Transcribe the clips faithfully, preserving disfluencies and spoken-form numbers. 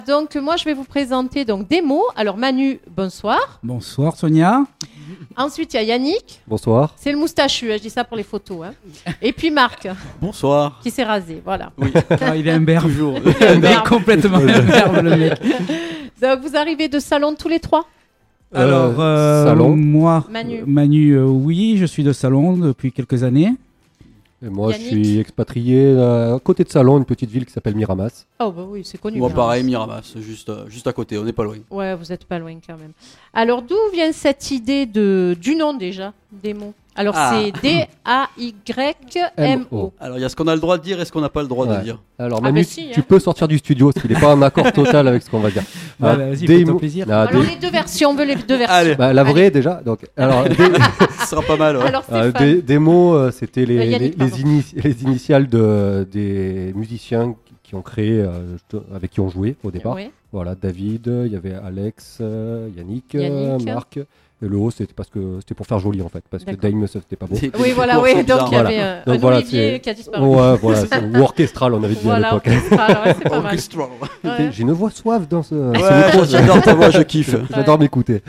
Donc moi je vais vous présenter donc des mots. Alors Manu, bonsoir. Bonsoir Sonia. Ensuite il y a Yannick. Bonsoir. C'est le moustachu, hein, je dis ça pour les photos. Hein. Et puis Marc. Bonsoir. Qui s'est rasé, voilà. Oui. Ah, il est imberbe. Toujours. Il est complètement imberbe le mec. Donc vous arrivez de salon tous les trois. Alors euh, Salon. moi, Manu. Manu euh, oui, je suis de Salon depuis quelques années. Et moi, Yannick. je suis expatrié euh, à côté de Salon, une petite ville qui s'appelle Miramas. Oh bah oui, c'est connu. Moi, Miramas. pareil, Miramas, juste, euh, juste à côté, on n'est pas loin. Ouais, vous êtes pas loin quand même. Alors d'où vient cette idée de du nom déjà des mots? Alors Ah. c'est D A Y M O. Alors, il y a ce qu'on a le droit de dire et ce qu'on n'a pas le droit Ouais. de dire. Alors Ah Manu, bah si, tu hein. peux sortir du studio, parce qu'il n'est pas en accord total avec ce qu'on va dire. Ouais, Ah, bah, vas-y, des fais-toi mots- plaisir. Ah, Alors des- les deux versions, on veut les deux versions. Allez. bah, la vraie déjà. Donc, alors, des, Ce sera pas mal, ouais. Alors euh, Stéphane. des- des mots, euh, c'était les, Euh, les, Yannick, les, pardon. ini- les initiales de, des musiciens qui, qui ont créé, euh, avec qui on jouait au départ. Oui. Voilà, David, il y avait Alex, euh, Yannick, euh, Yannick. Marc. Et le haut, c'était parce que c'était pour faire joli en fait, parce que D'accord. Dame, ça c'était pas beau. Des- des Oui, voilà, cours oui. sont Donc bizarres. il y Voilà. avait euh, Donc un voilà, Olivier c'est- qui a disparu. Ouais, voilà, c'est- ou orchestral, on avait dit à Voilà, l'époque. orchestral, ouais, c'est pas mal. Orchestral. Ouais. J'ai une voix soif dans ce, ce Ouais, micro. j'adore ta voix, je kiffe. J'adore m'écouter.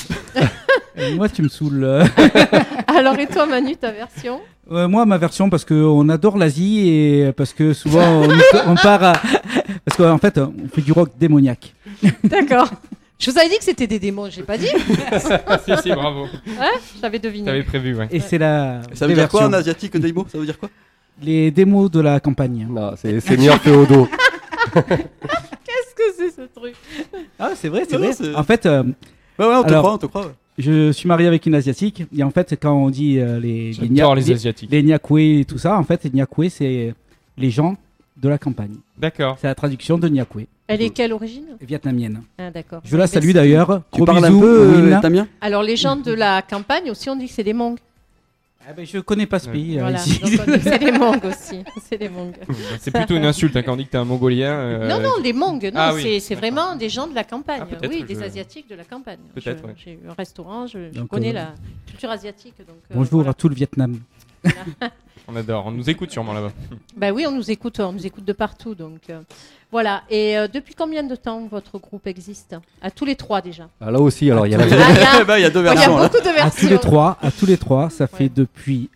Euh, Moi tu me saoules. euh. Alors et toi Manu, ta version? Euh, moi ma version parce que on adore l'Asie et parce que souvent on, on part à... parce qu'en fait on fait du rock démoniaque. D'accord. Je vous avais dit que c'était des démons, j'ai pas dit. si, si, bravo. Ouais, j'avais deviné. T'avais prévu, ouais. Et c'est la Ça veut les dire quoi en versions. asiatique, Daimo? Ça veut dire quoi? Les démos de la campagne. Non, c'est seigneur féodaux. Qu'est-ce que c'est ce truc? Ah c'est vrai, c'est Non, vrai. c'est- En fait euh, Ouais, ouais, on te Alors- croit, on te croit. Ouais. je suis marié avec une asiatique et en fait quand on dit euh, les les, J'adore les les, Asiatiques. les Nyakwe et tout ça, en fait les Nyakwe c'est les gens de la campagne. D'accord. C'est la traduction de Nyakwe, Elle est quelle origine? vietnamienne. Ah d'accord. Je la Mais salue c'est- d'ailleurs. Tu Gros parles un bisous, peu euh, Win. vietnamien? Alors les gens de la campagne aussi on dit que c'est des Mongs. Ah ben, je connais pas ce Ouais. pays. euh, Voilà. ici. Donc on dit que c'est des Mongs aussi. C'est des Mongs. C'est plutôt une insulte hein, quand on dit que t'es un mongolien. euh, Non, non, les Mongs, non, Ah oui, c'est, c'est d'accord. vraiment des gens de la campagne. Ah, peut-être oui, que des je- Asiatiques de la campagne. Peut-être, Je- ouais. J'ai eu un restaurant, je, je Donc, connais euh, la culture asiatique. Donc, euh, Bonjour voilà. à tout le Vietnam. On adore. On nous écoute sûrement là-bas. Bah oui, on nous écoute, on nous écoute de partout. Donc, euh, voilà. Et euh, depuis combien de temps votre groupe existe? À tous les trois déjà. Ah, là aussi, alors il y a la Ah, il y a- Eh ben, il y a deux il y a versions. là. beaucoup de À versions. tous les trois, à tous les trois, ça fait Ouais. depuis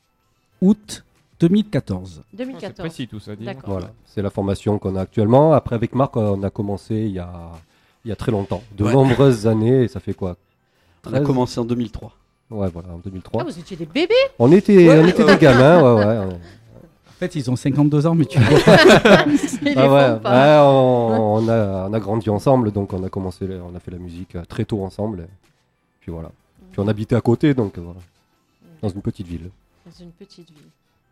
août deux mille quatorze. C'est deux mille quatorze. précis tout ça. dis donc. D'accord. Voilà, c'est la formation qu'on a actuellement. Après, avec Marc, on a commencé il y a, il y a très longtemps, de Ouais. nombreuses années, et ça fait quoi? On a commencé en deux mille trois. Ouais, voilà, en deux mille trois. Ah, vous étiez des bébés. On était, on était des gamins, ouais, ouais. on- En fait, ils ont cinquante-deux ans, mais tu vois. Ils les Ah ouais, font pas. ouais, on, on a, on a grandi ensemble, donc on a commencé, on a fait la musique euh, très tôt ensemble. et puis voilà. Puis on habitait à côté, donc euh, voilà, dans une petite ville. Dans une petite ville.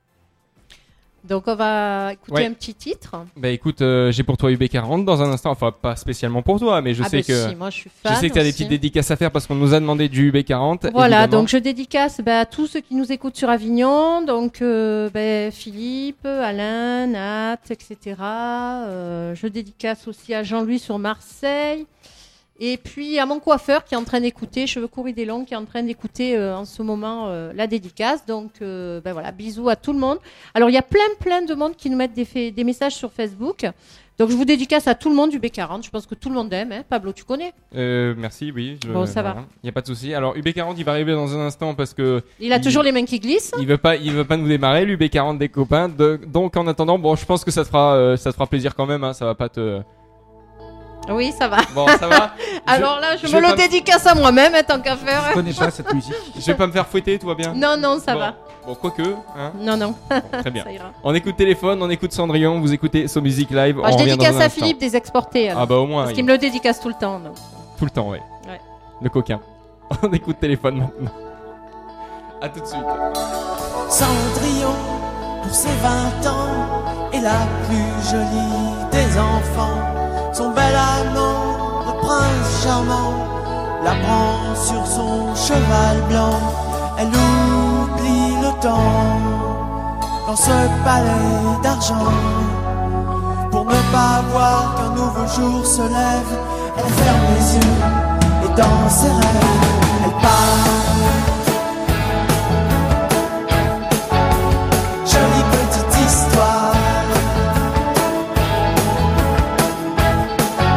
Donc on va écouter Ouais. un petit titre. Bah écoute, euh, j'ai pour toi U B quarante dans un instant. Enfin, pas spécialement pour toi, mais je ah sais bah que. si, moi je suis Je fan sais que tu as des aussi. petites dédicaces à faire parce qu'on nous a demandé du U B quarante. Voilà, évidemment. donc je dédicace bah, à tous ceux qui nous écoutent sur Avignon, donc euh, bah, Philippe, Alain, Nat, et cetera. Euh, je dédicace aussi à Jean-Louis sur Marseille. Et puis à mon coiffeur qui est en train d'écouter, Cheveux courts et des longs, qui est en train d'écouter euh, en ce moment euh, la dédicace. Donc euh, ben voilà, bisous à tout le monde. Alors il y a plein plein de monde qui nous mettent des, fa- des messages sur Facebook. Donc je vous dédicace à tout le monde du B quarante. Je pense que tout le monde aime. Hein. Pablo, tu connais? Euh, merci, oui. je- Bon, ça va. Il n'y a pas de souci. Alors U B quarante, il va arriver dans un instant parce que Il a Il- toujours les mains qui glissent. il veut pas, il veut pas nous démarrer l'U B quarante des copains. De- donc en attendant, bon, je pense que ça te fera, euh, ça te fera plaisir quand même. Hein, ça va pas te. Oui, ça va. Bon, ça va. Alors là, je, je me vais le pas- dédicace à moi-même, hein, tant qu'à faire. Je connais pas cette musique. Je vais pas me faire fouetter, tout va bien. Non, non, ça Bon. va. Bon, quoique, hein. Non, non, Bon, très bien. ça ira. On écoute téléphone, on écoute Cendrillon, vous écoutez So Music Live. Ah, on je revient dédicace dans un à instant. Philippe des exportés. alors. Ah bah au moins, Parce il- qu'il me le dédicace tout le temps. donc. tout le temps, ouais. Ouais. Le coquin. On écoute téléphone maintenant. À tout de suite. Cendrillon, pour ses vingt ans, est la plus jolie des enfants. Son bel amant, le prince charmant, la prend sur son cheval blanc. Elle oublie le temps dans ce palais d'argent. Pour ne pas voir qu'un nouveau jour se lève, elle ferme les yeux et dans ses rêves, elle part. Jolie petite histoire.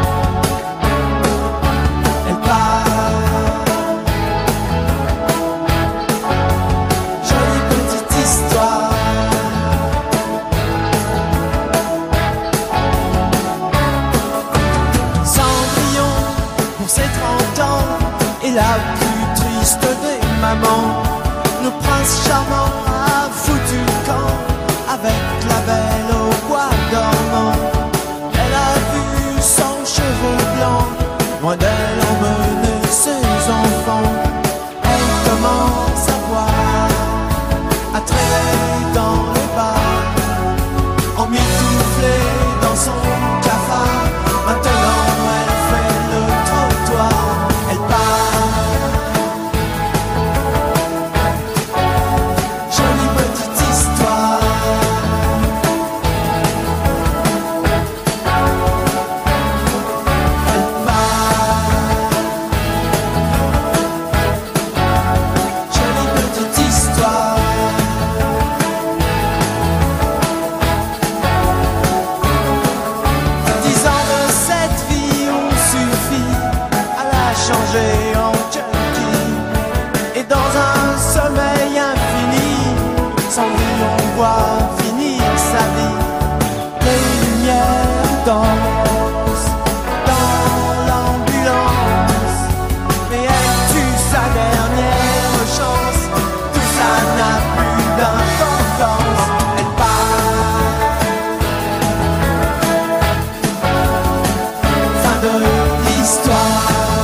la plus triste des mamans. Le prince charmant a foutu le camp avec la belle au bois dormant. Elle a vu son cheveu blanc, loin d'elle emmener ses enfants. Elle commence à voir, à traîner dans les bars, emmitouflée dans son cafard. Maintenant elle fait le trottoir, elle part. Jolie petite histoire. Elle part. Jolie petite histoire. Dix ans de cette vie ont suffi à la changer en junkie. Et dans un sommeil infini, sans lui on voit finir sa vie. Les lumières dansent dans l'ambulance, mais elle tue sa dernière chance. Tout ça n'a plus d'importance. Elle part. Fin de l'histoire.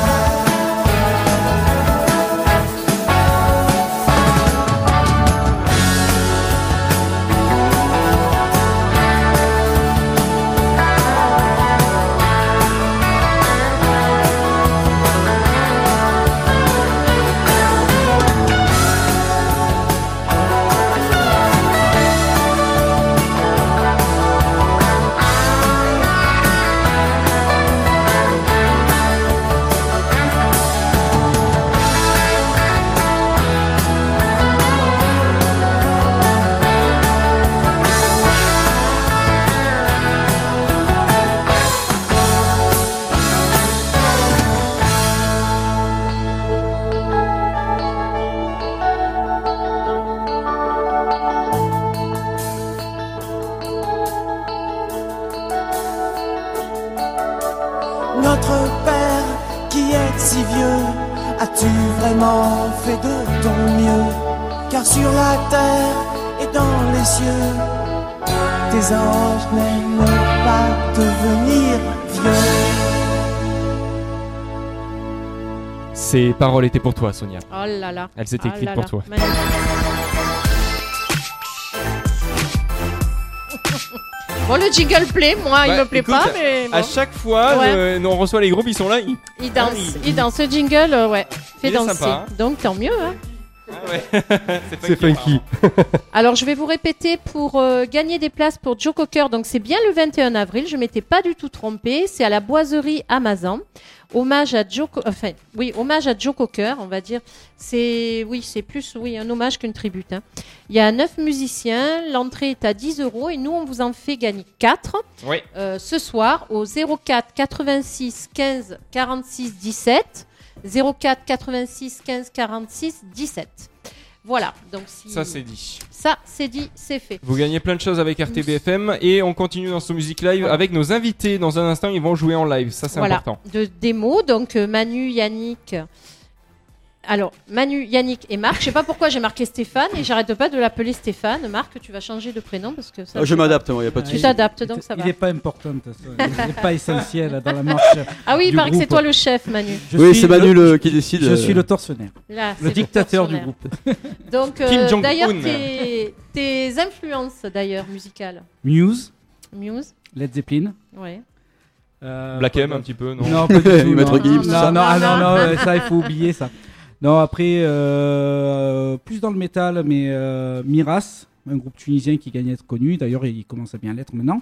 Notre Père qui est si vieux, as-tu vraiment fait de ton mieux? Car sur la terre et dans les cieux, tes anges n'aiment pas devenir vieux. Ces paroles étaient pour toi, Sonia. Oh là là. Elles étaient Oh écrites là pour là. toi. Magnifique. Bon, le jingle plaît, moi il Ouais, me plaît écoute, pas, mais bon. À chaque fois, Ouais. euh, nous, on reçoit les groupes, ils sont là. Ils... Il danse, il- il danse. Ce jingle, euh, ouais, fait Il est danser. sympa, hein. Donc tant mieux. Hein. Ah ouais. C'est funky. Alors je vais vous répéter pour euh, gagner des places pour Joe Cocker. Donc c'est bien le vingt et un avril. Je m'étais pas du tout trompée. C'est à la boiserie Amazon. Hommage à Joe, Co- enfin oui, hommage à Joe Cocker, on va dire. C'est oui, c'est plus oui un hommage qu'une tribute. Hein. Il y a neuf musiciens. L'entrée est à dix euros et nous on vous en fait gagner quatre Oui. euh, ce soir au zéro quatre quatre-vingt-six quinze quarante-six dix-sept. zéro quatre quatre-vingt-six quinze quarante-six dix-sept. Voilà, donc si Ça, c'est dit. ça c'est dit, c'est fait. Vous gagnez plein de choses avec R T B F M et on continue dans ce Music Live Voilà. avec nos invités. Dans un instant, ils vont jouer en live. Ça, c'est Voilà, important. de démos, donc euh, Manu, Yannick. Alors, Manu, Yannick et Marc. Je sais pas pourquoi j'ai marqué Stéphane et j'arrête pas de l'appeler Stéphane. Marc, tu vas changer de prénom parce que ça. Ah, je m'adapte, moi, y a pas de Tu souci. t'adaptes, donc ça il va. n'est pas important, de toute façon. il n'est pas essentiel dans la marche. Ah oui, il du paraît que c'est groupe. toi le chef, Manu. Je Oui, suis c'est Manu le- le, qui décide. Je euh, suis le tortionnaire, Là, le c'est dictateur du tortionnaire. groupe. Donc, Kim euh, Jong-un. d'ailleurs, tes, tes influences d'ailleurs musicales. Muse, Muse, Led Zeppelin. ouais. euh, Black quoi M, un d'autre petit peu, non? Non, pas du tout. Maître non. Gims, non, tout ça. non, ah, non, Non, non, non. euh, ça, il faut oublier ça. Non, après, euh, plus dans le métal, mais euh, Miras, un groupe tunisien qui gagne à être connu. D'ailleurs, il commence à bien l'être maintenant.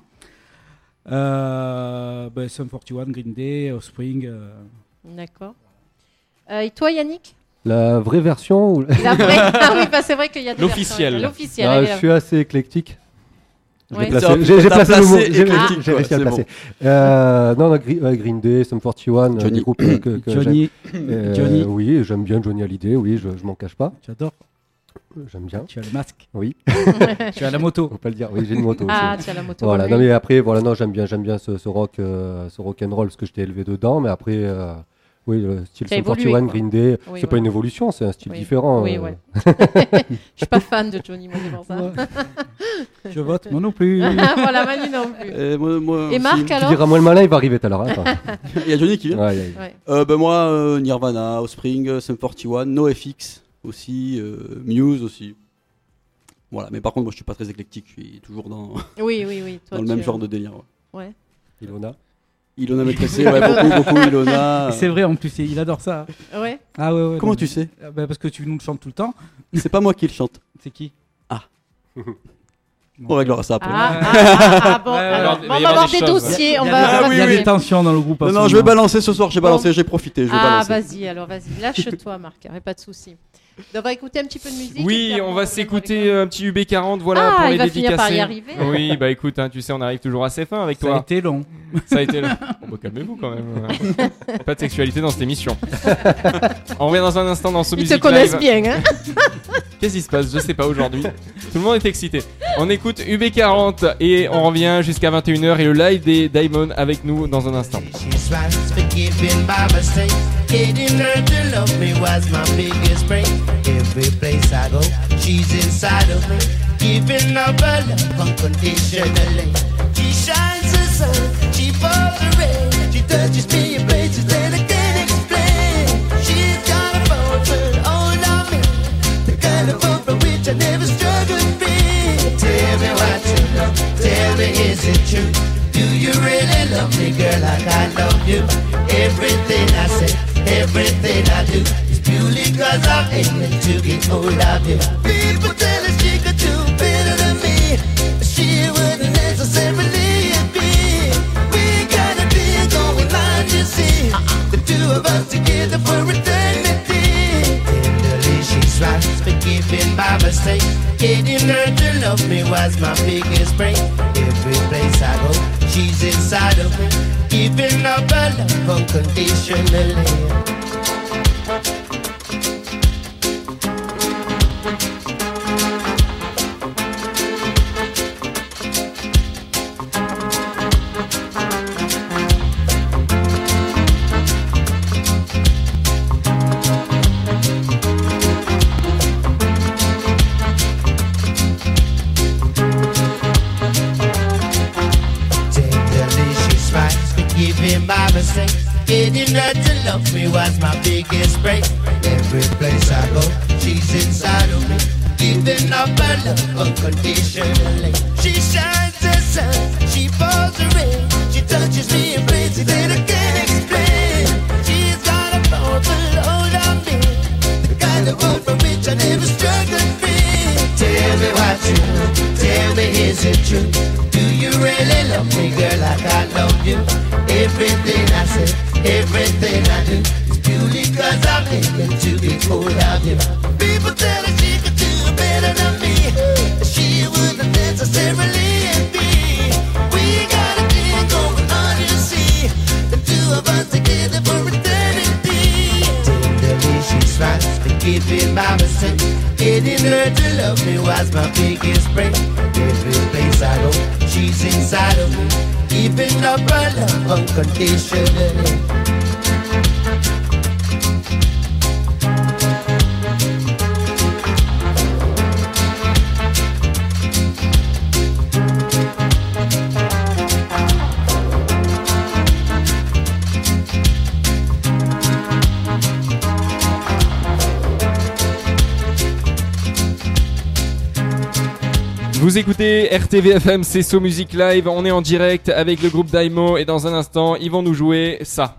Euh, ben, Sum quarante et un, Green Day, Offspring. euh. D'accord. Euh, et toi, Yannick? La vraie version ou... La vraie. Ah oui, bah, c'est vrai qu'il y a des L'officiel. versions. L'officiel. Ah, allez, je suis assez éclectique. Je l'ai Ouais. placé- Ça, J'ai j'ai t'as placé le placé mot. J'ai éclectique, j'ai quoi, réussi à le c'est placer. Euh, non, non, Gre- ouais, Green Day, Sum quarante et un, euh, Johnny. des groupes que, que- que Johnny, j'aime. Euh, Johnny. Oui, j'aime bien Johnny Hallyday, oui, je, je m'en cache pas. tu adores. J'aime bien. Tu as le masque. Oui, Tu as la moto. on peut le dire. Oui, j'ai une moto Ah, aussi. tu as la moto. Voilà, comme non lui. mais après, voilà, non, j'aime bien, j'aime bien ce, ce rock, euh, ce rock and roll, parce que j'étais élevé dedans, mais après, euh, Oui, le style Ça a Sum évolué, quarante et un, quoi. Green Day, Oui, c'est pas ouais. une évolution, c'est un style Oui. différent. Oui, euh. ouais. Je suis pas fan de Johnny, moi, c'est pour ça. Je vote, moi non plus. Voilà, Manu non plus. Et, moi, moi Et aussi. Marc, Tu alors diras moi le malin, il va arriver tout à l'heure. Attends. Il y a Johnny qui vient. Ouais, ouais, ouais. Ouais. Euh, ben moi, euh, Nirvana, Offspring, euh, Sum quarante et un, NoFX aussi, euh, Muse aussi. Voilà, mais par contre, moi je suis pas très éclectique, je suis toujours dans, Oui, oui, oui. Toi, dans le tu- même genre de délire. Ouais. Ouais. Ilona. Ilona Maîtressé, ouais, beaucoup, beaucoup, Ilona. C'est vrai en plus, il adore ça. Ouais. Ah ouais, ouais. Comment non, tu sais mais- bah, parce que tu nous le chantes tout le temps. C'est pas moi qui le chante. C'est qui Ah. Bon. On réglera ça après. Ah, ah, ah, ah, bon, Ouais, alors, il on va y va avoir avoir des des choses. dossiers. Il On y a, va, des- on va Ah oui, il y a faire- des tensions dans le groupe. Non, en non, ce je vais moment. balancer ce soir, j'ai balancé, j'ai profité, je vais Ah, balancer. vas-y, alors vas-y, lâche-toi, Marc, y a pas de souci. On va écouter un petit peu de musique. et Oui, puis on après, va reviendra s'écouter avec un petit U B quarante, voilà, Ah, pour il les va finir par y dédicacer. arriver. Oui, bah écoute, hein, tu sais, on arrive toujours à ses fins avec Ça a toi. été long. Ça a été là. Bon, bah, calmez-vous quand même. Pas de sexualité dans cette émission. On revient dans un instant dans ce Ils te Music connaissent Live. bien, hein. Qu'est-ce qui se passe? Je sais pas aujourd'hui. Tout le monde est excité. On écoute U B quarante et on revient jusqu'à vingt et une heures et le live des Diamond avec nous dans un instant. She's right, forgiving by mistake. Getting her to love me was my biggest break. Every place I go, she's inside of me. Giving up her love unconditionally. She shines the sun, she pours the rain. She touches me in places that I can't explain. She's got a fortune all on me. The kind of hope for which I never struggled free. Tell me what you love, tell me is it true? Do you really love me, girl, like I love you? Everything I say, everything I do is purely cause I'm aiming to get hold of you. People tell her she could do better than me, but she wouldn't necessarily be. We got a deal going on, you see, the two of us together for eternity. Tenderly she's right, forgiving my mistake. Getting her to love me was my biggest break. Every place I go, she's inside of me, giving up her love unconditionally. Tenderly she's right, forgiving my mistakes. Getting her to love me was my biggest break. Every place I go, she's inside of me, giving up her love unconditionally. She shines the sun, she pours the rain. She touches me in places that I can't explain. She's got a powerful hold on me, the kind of hope for which I never struggled free. Tell me what you know, tell me is it true? Do you really love me, girl, like I love you? Everything I say, everything I do is purely cause I'm aiming to get hold of you. People tell her she could do better than me, she wouldn't necessarily be. We got a deal going on, you see, the two of us together for eternity. Tenderly she's right, forgiving my mistake. Getting her to love me was my biggest break. Every place I go, she's inside of me, giving up her love unconditionally. Vous écoutez R T V F M, c'est So Music Live. On est en direct avec le groupe Daimo et dans un instant, ils vont nous jouer ça.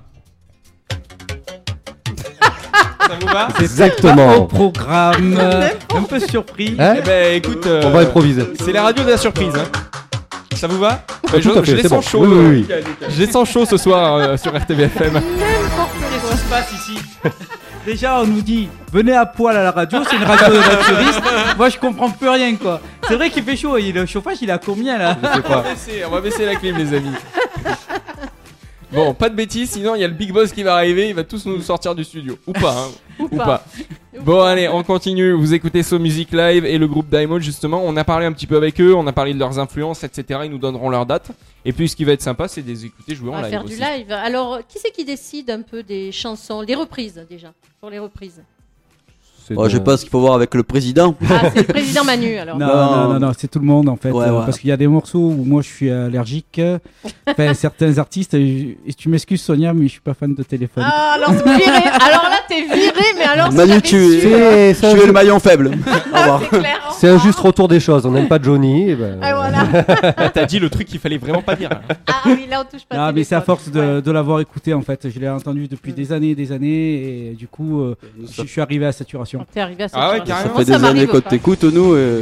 Ça vous va? Pas au Exactement. programme. Un peu surpris. Hein Eh ben écoute, euh, On va improviser. c'est la radio de la surprise. Hein. Ça vous va? Bah, je Tout à fait, je les c'est sens bon. chauds. Oui, euh, oui, Je les sens chauds ce soir euh, sur R T V F M. Qu'est-ce qui se passe ici? Déjà, on nous dit venez à poil à la radio, c'est une radio de naturiste. Moi, je comprends plus rien, quoi. C'est vrai qu'il fait chaud. Et le chauffage, il est à combien là? On va baisser, on va baisser la clim, les amis. Bon, pas de bêtises, sinon il y a le Big Boss qui va arriver, il va tous nous sortir du studio. Ou pas, hein. Ou, pas. pas. Ou Bon allez, on continue, vous écoutez So Music Live et le groupe Daimon justement, on a parlé un petit peu avec eux, on a parlé de leurs influences, et cetera. Ils nous donneront leur date. Et puis ce qui va être sympa, c'est de les écouter jouer On en va live faire aussi. du live. Alors, qui c'est qui décide un peu des chansons, les reprises déjà, pour les reprises? C'est Oh, de- je sais pas ce qu'il faut voir avec le président. Ah, c'est le président Manu alors. Non, Non. non, non, non, c'est tout le monde en fait. Ouais, euh, ouais. Parce qu'il y a des morceaux où moi je suis allergique. Enfin, certains artistes, et, et tu m'excuses Sonia, mais je suis pas fan de téléphone. Ah, alors c'est viré. Alors là, t'es viré, mais alors si Manu, j'avais tu su, es, C'est c'est un, tu es ju- le maillon faible. Au revoir. c'est clair. au c'est un revoir. juste retour des choses. On n'aime pas Johnny. et ben, Ah, voilà. Ah, t'as dit le truc qu'il fallait vraiment pas dire. Ah oui, là on touche pas. Non, au mais c'est à téléphone. force de, Ouais. de l'avoir écouté en fait. Je l'ai entendu depuis Mm. des années et des années, et du coup, euh, je, je suis arrivé à saturation. T'es arrivé à cette Ah ouais, chose. carrément. Ça Moi, fait des m'arrive années qu'on pas. t'écoute, nous. et-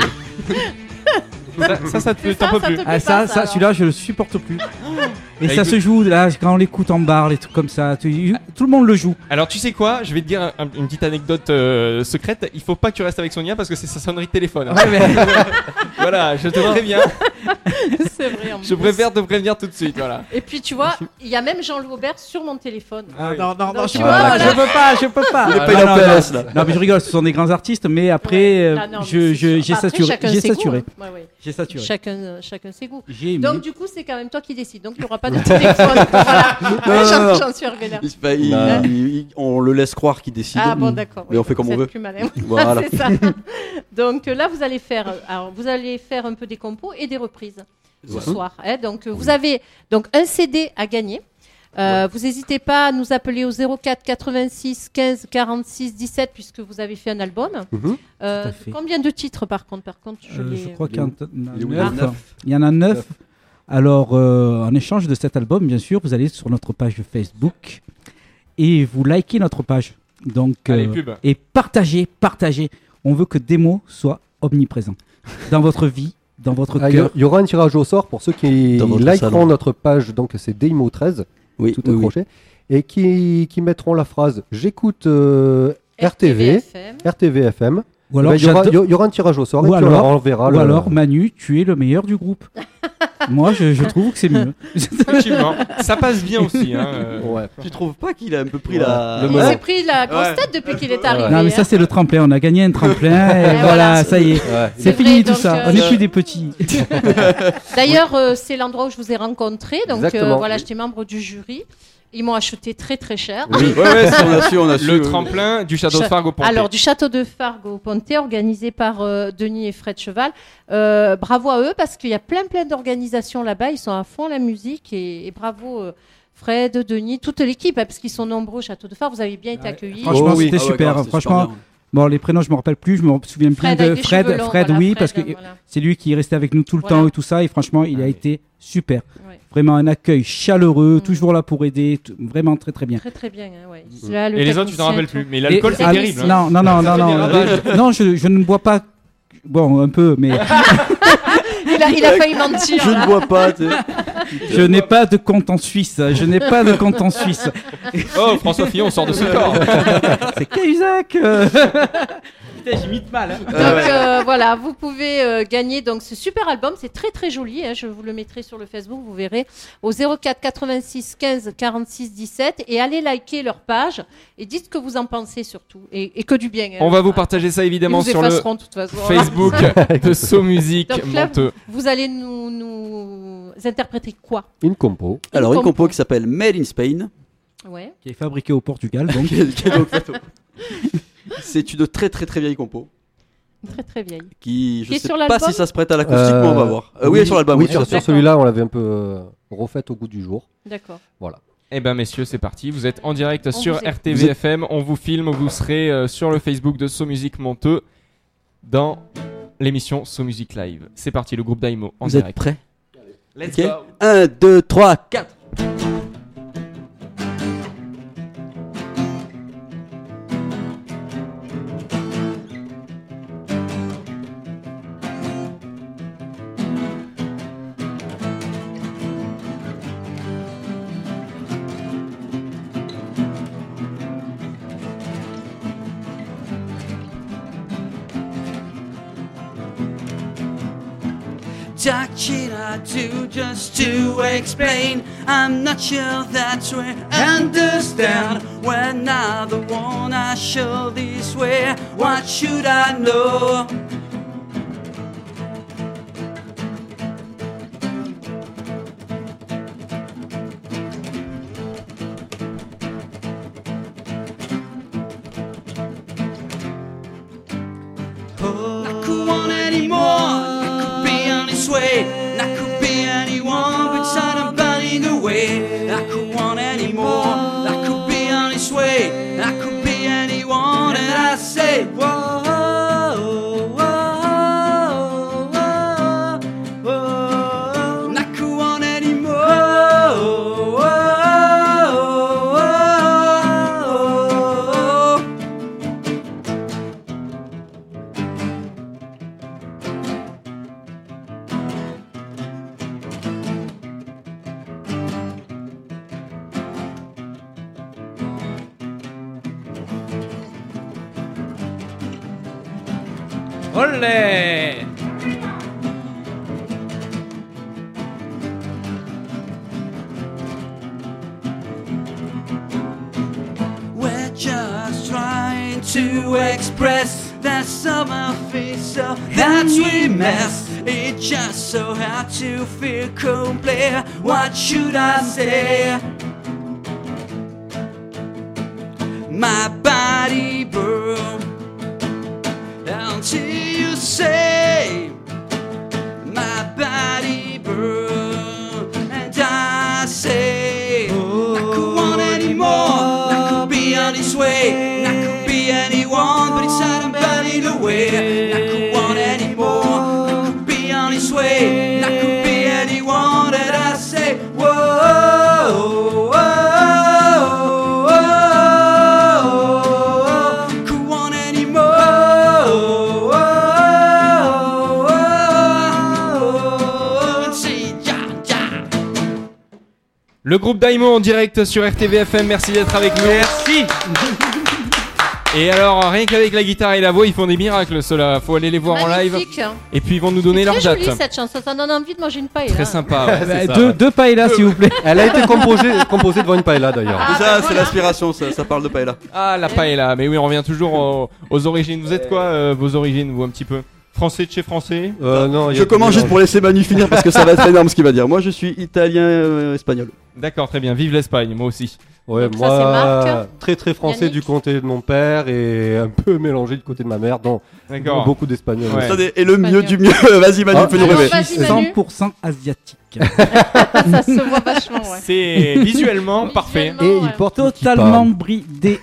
Ça, ça, ça te C'est t'en ça, peux ça plus. te plaît Ah, pas, ça, ça, alors. celui-là, je le supporte plus. Et Bah, ça écoute- se joue là quand on l'écoute en bar, les trucs comme ça. Tu- tout le monde le joue. Alors tu sais quoi, je vais te dire un- une petite anecdote euh, secrète. Il faut pas que tu restes avec Sonia parce que c'est sa sonnerie de téléphone. hein. Voilà, je te préviens. C'est vrai. en Je plus. préfère te prévenir tout de suite. Voilà. Et puis tu vois, il y a même Jean-Louis Aubert sur mon téléphone. Ah, non, non, Donc, je, tu peux vois, pas, voilà. je peux pas, je peux pas. Il est Ah, pas non, en non, P L non. S là. Non, mais je rigole, ce sont des grands artistes, mais après, euh, Ah, non, mais je, c'est je- sûr. j'ai Après, saturé. chacun J'ai ses goûts, saturé. hein. Ouais, ouais. J'ai saturé. Chacun, euh, chacun ses goûts. J'ai aimé. Donc du coup, c'est quand même toi qui décides. Donc il n'y aura pas de téléphone. Voilà. non, J'en- non. J'en suis revenue. Il se fait- il- Non. il- il- on le laisse croire qu'il décide. Ah bon, d'accord. Mais on fait comme vous on êtes veut. Plus malin. Voilà. C'est ça. Donc euh, là, vous allez faire, euh, alors vous allez faire un peu des compos et des reprises ce Ouais. soir. hein. Donc euh, vous avez donc un C D à gagner. Euh, Vous n'hésitez pas à nous appeler au zéro quatre quatre-vingt-six quinze quarante-six dix-sept puisque vous avez fait un album. Mhm. Euh, Tout à fait. Combien de titres par contre Par contre, je, Euh, les- je crois qu'il y en a Il est où, neuf. il y en a neuf. Il y en a neuf. Alors, euh, en échange de cet album, bien sûr, vous allez sur notre page Facebook et vous likez notre page. Donc, Allez, euh, pub. et partagez, partagez. On veut que Démo soit omniprésent dans votre vie, dans votre Ah, Il y, a- cœur. il y aura un tirage au sort pour ceux qui Dans votre likeront salon. notre page. Donc c'est Deimo treize, Oui, tout oui, oui. accroché, et qui, qui mettront la phrase j'écoute euh, R T V, F M. R T V F M. Ou alors, Ben, il y, aura, j'adore- il y aura un tirage au sort Ou et puis on alors- leur enverra ou le- alors, Manu, tu es le meilleur du groupe. Moi, je, je trouve que c'est mieux. Effectivement, ça passe bien aussi. Hein. euh. Ouais. Tu trouves pas qu'il a un peu pris Ouais. la. Le Il moment. s'est pris la grosse Ouais. tête depuis qu'il est arrivé. Non, mais ça, hein. c'est le tremplin. On a gagné un tremplin. Et Ouais, voilà, voilà. ça y est. Ouais. C'est C'est fini vrai, tout donc, ça. euh, On n'est je- plus des petits. D'ailleurs, euh, c'est l'endroit où je vous ai rencontré. Donc euh, Exactement. voilà, j'étais membre du jury. Ils m'ont acheté très très cher. Oui, ouais, ouais, ça, on a su, on a su. Le euh, tremplin du château de Cha- Fargo Pontet. Alors, du château de Fargue au Pontet, organisé par euh, Denis et Fred Cheval. Euh, bravo à eux parce qu'il y a plein plein d'organisations là-bas. Ils sont à fond la musique et, et bravo euh, Fred, Denis, toute l'équipe hein, parce qu'ils sont nombreux au château de Fargue. Vous avez bien été Ouais, accueillis. franchement, Oh oui. c'était Ah ouais, super. grave, c'était Franchement, super bien. bon, les prénoms, je me rappelle plus. Je me souviens Fred plus de avec des Fred. cheveux longs, Fred, voilà, oui, Fred, parce que voilà. c'est lui qui est resté avec nous tout le Voilà. temps et tout ça. Et franchement, il Ah a oui. été super. Ouais. Vraiment un accueil chaleureux, Mm. toujours là pour aider. t- Vraiment très très bien. Très très bien. hein, ouais. Là, le Et les autres, tu t'en technicien, rappelles tout. plus. Mais l'alcool, Et- c'est ah, terrible. hein. Non, non, non, non, Ça fait non. des ravages. euh, non, je, je ne bois pas. Bon, un peu, mais Il a, il a failli mentir. Je là. ne vois pas. tu sais. je n'ai pas de compte en Suisse. Je n'ai pas de compte en Suisse. Oh, François Fillon sort de ce corps. C'est Cahuzac. euh. Putain, j'imite mal. hein. Donc euh, voilà, vous pouvez euh, gagner donc ce super album, c'est très très joli, hein, je vous le mettrai sur le Facebook, vous verrez, au zéro quatre quatre-vingt-six quinze quarante-six dix-sept et allez liker leur page et dites ce que vous en pensez surtout et, et que du bien. hein. On va vous partager ça Ils évidemment vous sur le effaceront de toute façon. Facebook de So Music Donc là, Monteux. Vous allez nous, nous interpréter quoi? Une compo. Alors, une compo. compo qui s'appelle Made in Spain. Ouais. Qui est fabriqué au Portugal, donc. Qui est- qui est donc photo. C'est une très très très vieille compo. Très très vieille. Qui, je Qui est sais sur pas l'album si ça se prête à l'acoustique, mais on va voir. Euh, oui, elle est sur l'album. Oui, oui, sur, tout à fait. sur celui-là, on l'avait un peu euh, refaite au goût du jour. D'accord. Eh ben messieurs, c'est parti. Vous êtes en direct On sur vous écoute. R T V F M. On vous filme. Vous serez euh, sur le Facebook de So Music Monteux dans l'émission So Music Live. C'est parti, le groupe Daimo en Vous êtes direct. prêts? Let's Ok. go. un, deux, trois, quatre. Touching I do just to explain. I'm not sure that's where I understand. When now the one I show this way. way. What should I know? Not could want anymore. Not could be on its way. Not could be anyone but somebody away. Not could want anymore. Not could be on its way. Not could be anyone. And I say, whoa, whoa, whoa, whoa. Not could want anymore. Whoa, whoa, whoa. Olé! We're just trying to express that summer feels so that we mess. It's just so hard to feel complete. What should I say? My body burns until you say my body burns, and I say I could want anymore. I could be on its way. I could be anyone, but it's somebody the way. I could want anymore. I could be on its way. I could be anyone, and I say whoa, whoa. Le groupe Daimon en direct sur R T V F M, merci d'être avec nous. Merci. Et alors, rien qu'avec la guitare et la voix, ils font des miracles, ceux-là. Faut aller les voir en live. Magnifique. Et puis ils vont nous donner leur C'est date. très joli cette chanson, ça donne envie de manger une paella. Très sympa. Ouais. C'est ça, deux, ouais. deux paellas, s'il vous plaît. Elle a été composée, composée devant une paella d'ailleurs. Ah, ça, bah, c'est voilà. l'inspiration, ça, ça parle de paella. Ah, la paella. Mais oui, on revient toujours aux, aux origines. Vous êtes quoi, euh, vos origines, vous, un petit peu? Français de chez français? Euh, non, il y a Je tout commence juste mélange. pour laisser Manu finir parce que ça va être énorme ce qu'il va dire. Moi je suis italien euh, espagnol. D'accord, très bien. Vive l'Espagne, moi aussi. Ouais, Donc ça, c'est Marc. moi, très très français Yannick. du côté de mon père et un peu mélangé du côté de ma mère, donc D'accord. beaucoup d'espagnol. Ouais. Attendez, et le Espagnol. mieux du mieux. Vas-y Manu, Ah, fais nous alors, rêver. vas-y, Je suis Manu. cent pour cent asiatique. Ça se voit vachement, ouais. C'est visuellement parfait. Visuellement, Et il ouais. porte Tout qui totalement parle. bridé.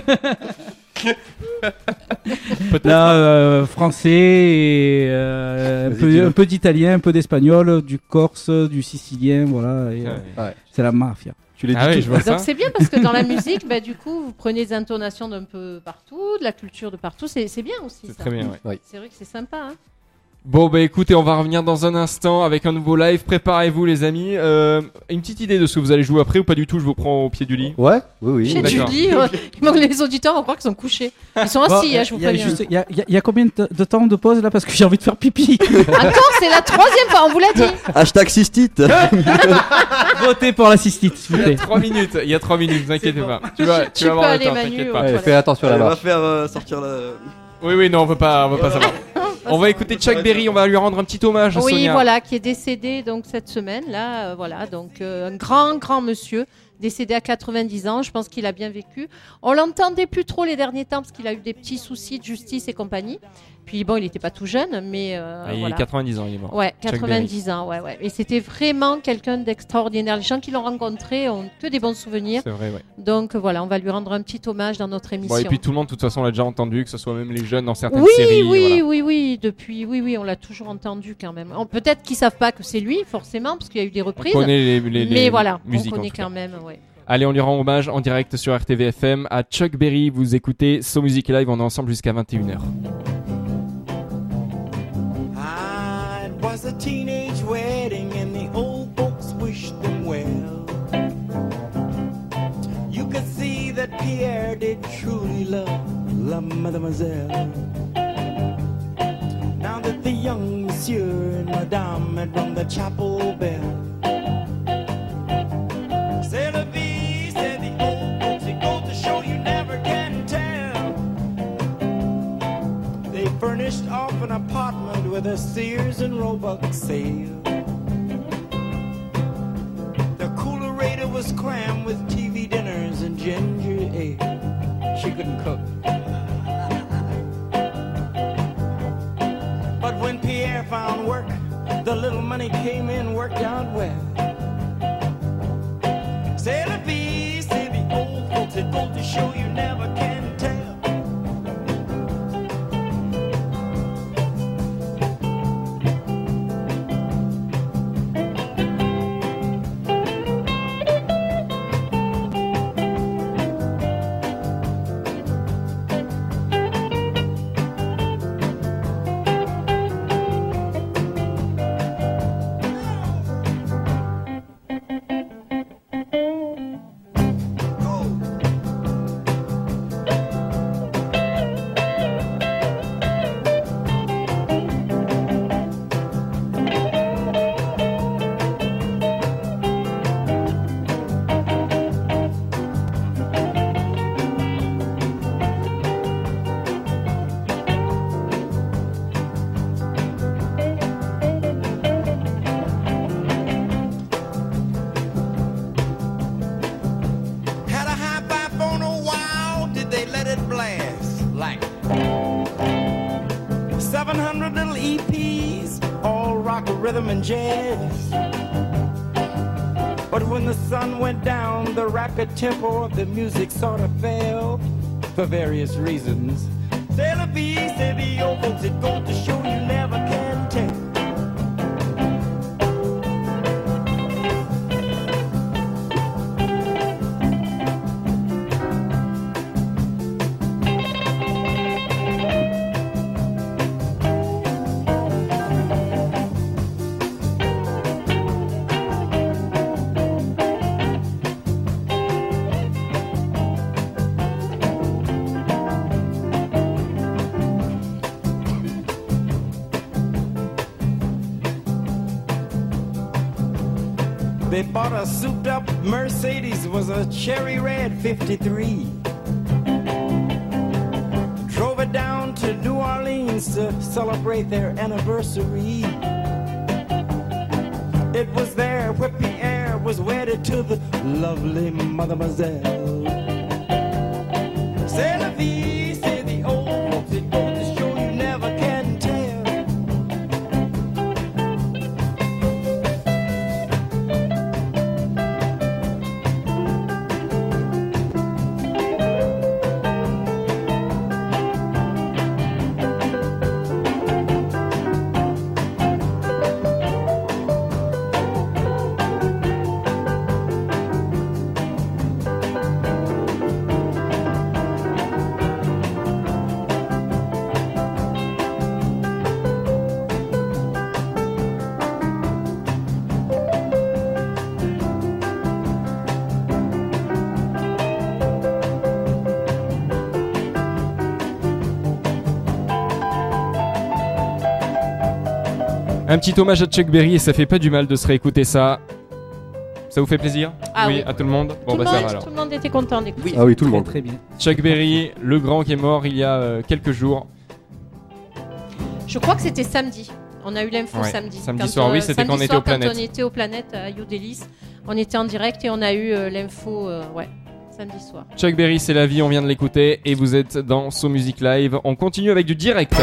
Peut-être. Là, euh, français, et, euh, un, Vas-y, peu, dis-le. un peu d'italien, un peu d'espagnol, du corse, du sicilien, voilà. et, euh, Ouais. c'est la mafia. Tu l'as Ah dit oui, tout. je vois ça. Donc c'est bien parce que dans la musique, bah, du coup, vous prenez des intonations d'un peu partout, de la culture de partout, c'est c'est bien aussi. C'est ça. très bien, ouais. C'est vrai que c'est sympa. Hein. Bon, bah écoutez, on va revenir dans un instant avec un nouveau live. Préparez-vous, les amis. Euh, une petite idée de ce que vous allez jouer après ou pas du tout? Je vous prends au pied du lit. Ouais, oui, oui. Chez D'accord. Julie, euh, les auditeurs vont croire qu'ils sont couchés. Ils sont assis, Bon, hein, je vous il y a préviens. juste- Il y, a- il y a- il y a combien de, de temps de pause là parce que j'ai envie de faire pipi. Encore, c'est la troisième fois, on vous l'a dit. Hashtag cystite. Votez pour la cystite, s'il vous Il y a plaît. trois minutes, il y a trois minutes, vous inquiétez bon. pas. Tu vas, tu Tu vas peux avoir le aller, temps, Manu, t'inquiète au pas. Ouais, toilettes. fais attention à la On va marche. faire euh, sortir la. Oui, oui, non, on veut pas, on veut pas savoir. On va écouter Chuck Berry, on va lui rendre un petit hommage, Oui, Sonia. voilà, qui est décédé donc cette semaine là, euh, voilà, donc euh, un grand grand monsieur décédé à quatre-vingt-dix ans. Je pense qu'il a bien vécu. On l'entendait plus trop les derniers temps parce qu'il a eu des petits soucis de justice et compagnie. Puis bon, il n'était pas tout jeune, mais euh, Ah, il voilà. est quatre-vingt-dix ans, il est mort. Ouais, Chuck quatre-vingt-dix ans, ouais, ouais. Et c'était vraiment quelqu'un d'extraordinaire. Les gens qui l'ont rencontré ont que des bons souvenirs. C'est vrai, ouais. Donc voilà, on va lui rendre un petit hommage dans notre émission. Bon, et puis tout le monde, de toute façon, l'a déjà entendu, que ce soit même les jeunes dans certaines oui, séries. oui, voilà. oui, oui, depuis, oui, oui, on l'a toujours entendu quand même. On- Peut-être qu'ils savent pas que c'est lui, forcément, parce qu'il y a eu des On reprises. connaît les, les, les mais voilà, musiques, on en connaît tout cas. quand même, ouais. Allez, on lui rend hommage en direct sur R T V F M à Chuck Berry. Vous écoutez So Music Live, on est ensemble jusqu'à vingt et une heures. Ah, it was a teenage wedding and the old folks wished them well. You could see that Pierre did truly love la mademoiselle. Now that the young monsieur and madame had rung the chapel bell, c'est la vie, said the old folks, it goes to show you never can tell the Sears and Roebuck sale. The coolerator was crammed with T V dinners and ginger ale. She couldn't cook. But when Pierre found work, the little money came in, worked out well. C'est la vie, say the old folks, it goes to show you never can tell. Rhythm and jazz. But when the sun went down, the rapid tempo of the music sort of fell for various reasons. C'est la vie, c'est the old folks, it goes to show you never can tell. They bought a souped-up Mercedes, was a cherry red fifty-three. Drove it down to New Orleans to celebrate their anniversary. It was there where Pierre was wedded to the lovely Mademoiselle. C'est la vie, say the old folks, it goes to show you never can tell. Un petit hommage à Chuck Berry et ça fait pas du mal de se réécouter ça. Ça vous fait plaisir? Ah oui, oui. à tout le monde. Bon tout, bah le ça monde, va alors. tout le monde était content d'écouter. Ah oui, tout le monde. Très bien. Chuck Berry, le grand qui est mort il y a euh, quelques jours. Je crois que c'était samedi. On a eu l'info Ouais, samedi. samedi Quand, soir, euh, oui, c'était samedi quand on était soir, aux Planètes. Quand on était aux Planètes à Yodelis, on était en direct et on a eu euh, l'info, euh, ouais, samedi soir. Chuck Berry, c'est la vie, on vient de l'écouter et vous êtes dans So Music Live. On continue avec du direct.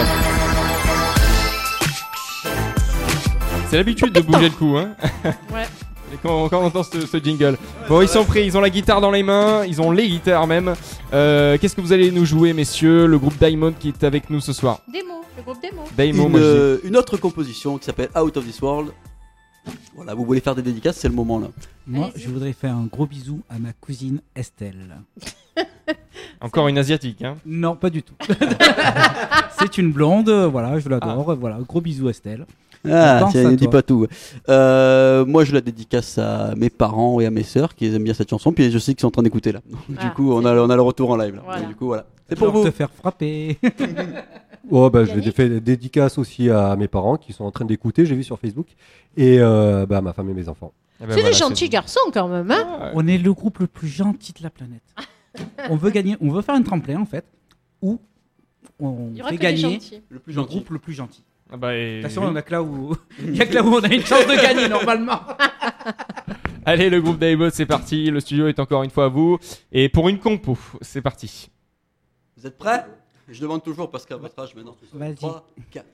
C'est l'habitude de bouger le cou, hein. Ouais. Et quand, quand on entend ce, ce jingle. Bon, ils sont prêts, ils ont la guitare dans les mains, ils ont les guitares même. Euh, qu'est-ce que vous allez nous jouer, messieurs? Le groupe Diamond qui est avec nous ce soir. Démo, le groupe Démo. Daimo, Une, moi, je dis- euh, une autre composition qui s'appelle Out of This World. Voilà, vous voulez faire des dédicaces, c'est le moment là. Moi, Allez-y. je voudrais faire un gros bisou à ma cousine Estelle. Encore une asiatique, hein. Non, pas du tout. C'est une blonde, euh, voilà, je l'adore. euh, Voilà, gros bisou Estelle. Ah, pense tiens, à ne dis toi. pas tout. Euh, moi, je la dédicace à mes parents et à mes sœurs qui aiment bien cette chanson. Puis je sais qu'ils sont en train d'écouter là. Donc, Ah, du coup, on c'est a, on a le retour en live là. Voilà. Donc, du coup, voilà. C'est pour Pour vous. te faire frapper. Oh, bah, je Yannick vais faire des dédicaces aussi à mes parents qui sont en train d'écouter, j'ai vu sur Facebook, et euh, bah, à ma femme et mes enfants. Eh ben C'est voilà, des gentils c'est- garçons quand même, hein. Ouais. On est le groupe le plus gentil de la planète. On veut gagner, on veut faire un tremplin en fait, où on Il y aura fait que des gagner gentils. Le plus le groupe le plus gentil. Ah bah, et... De toute façon, on a que là où il y a que là où on a une chance de gagner normalement. Allez, le groupe Daimon, c'est parti. Le studio est encore une fois à vous. Et pour une compo, c'est parti. Vous êtes prêts? Je demande toujours parce qu'à votre âge maintenant. Vas-y. trois, quatre.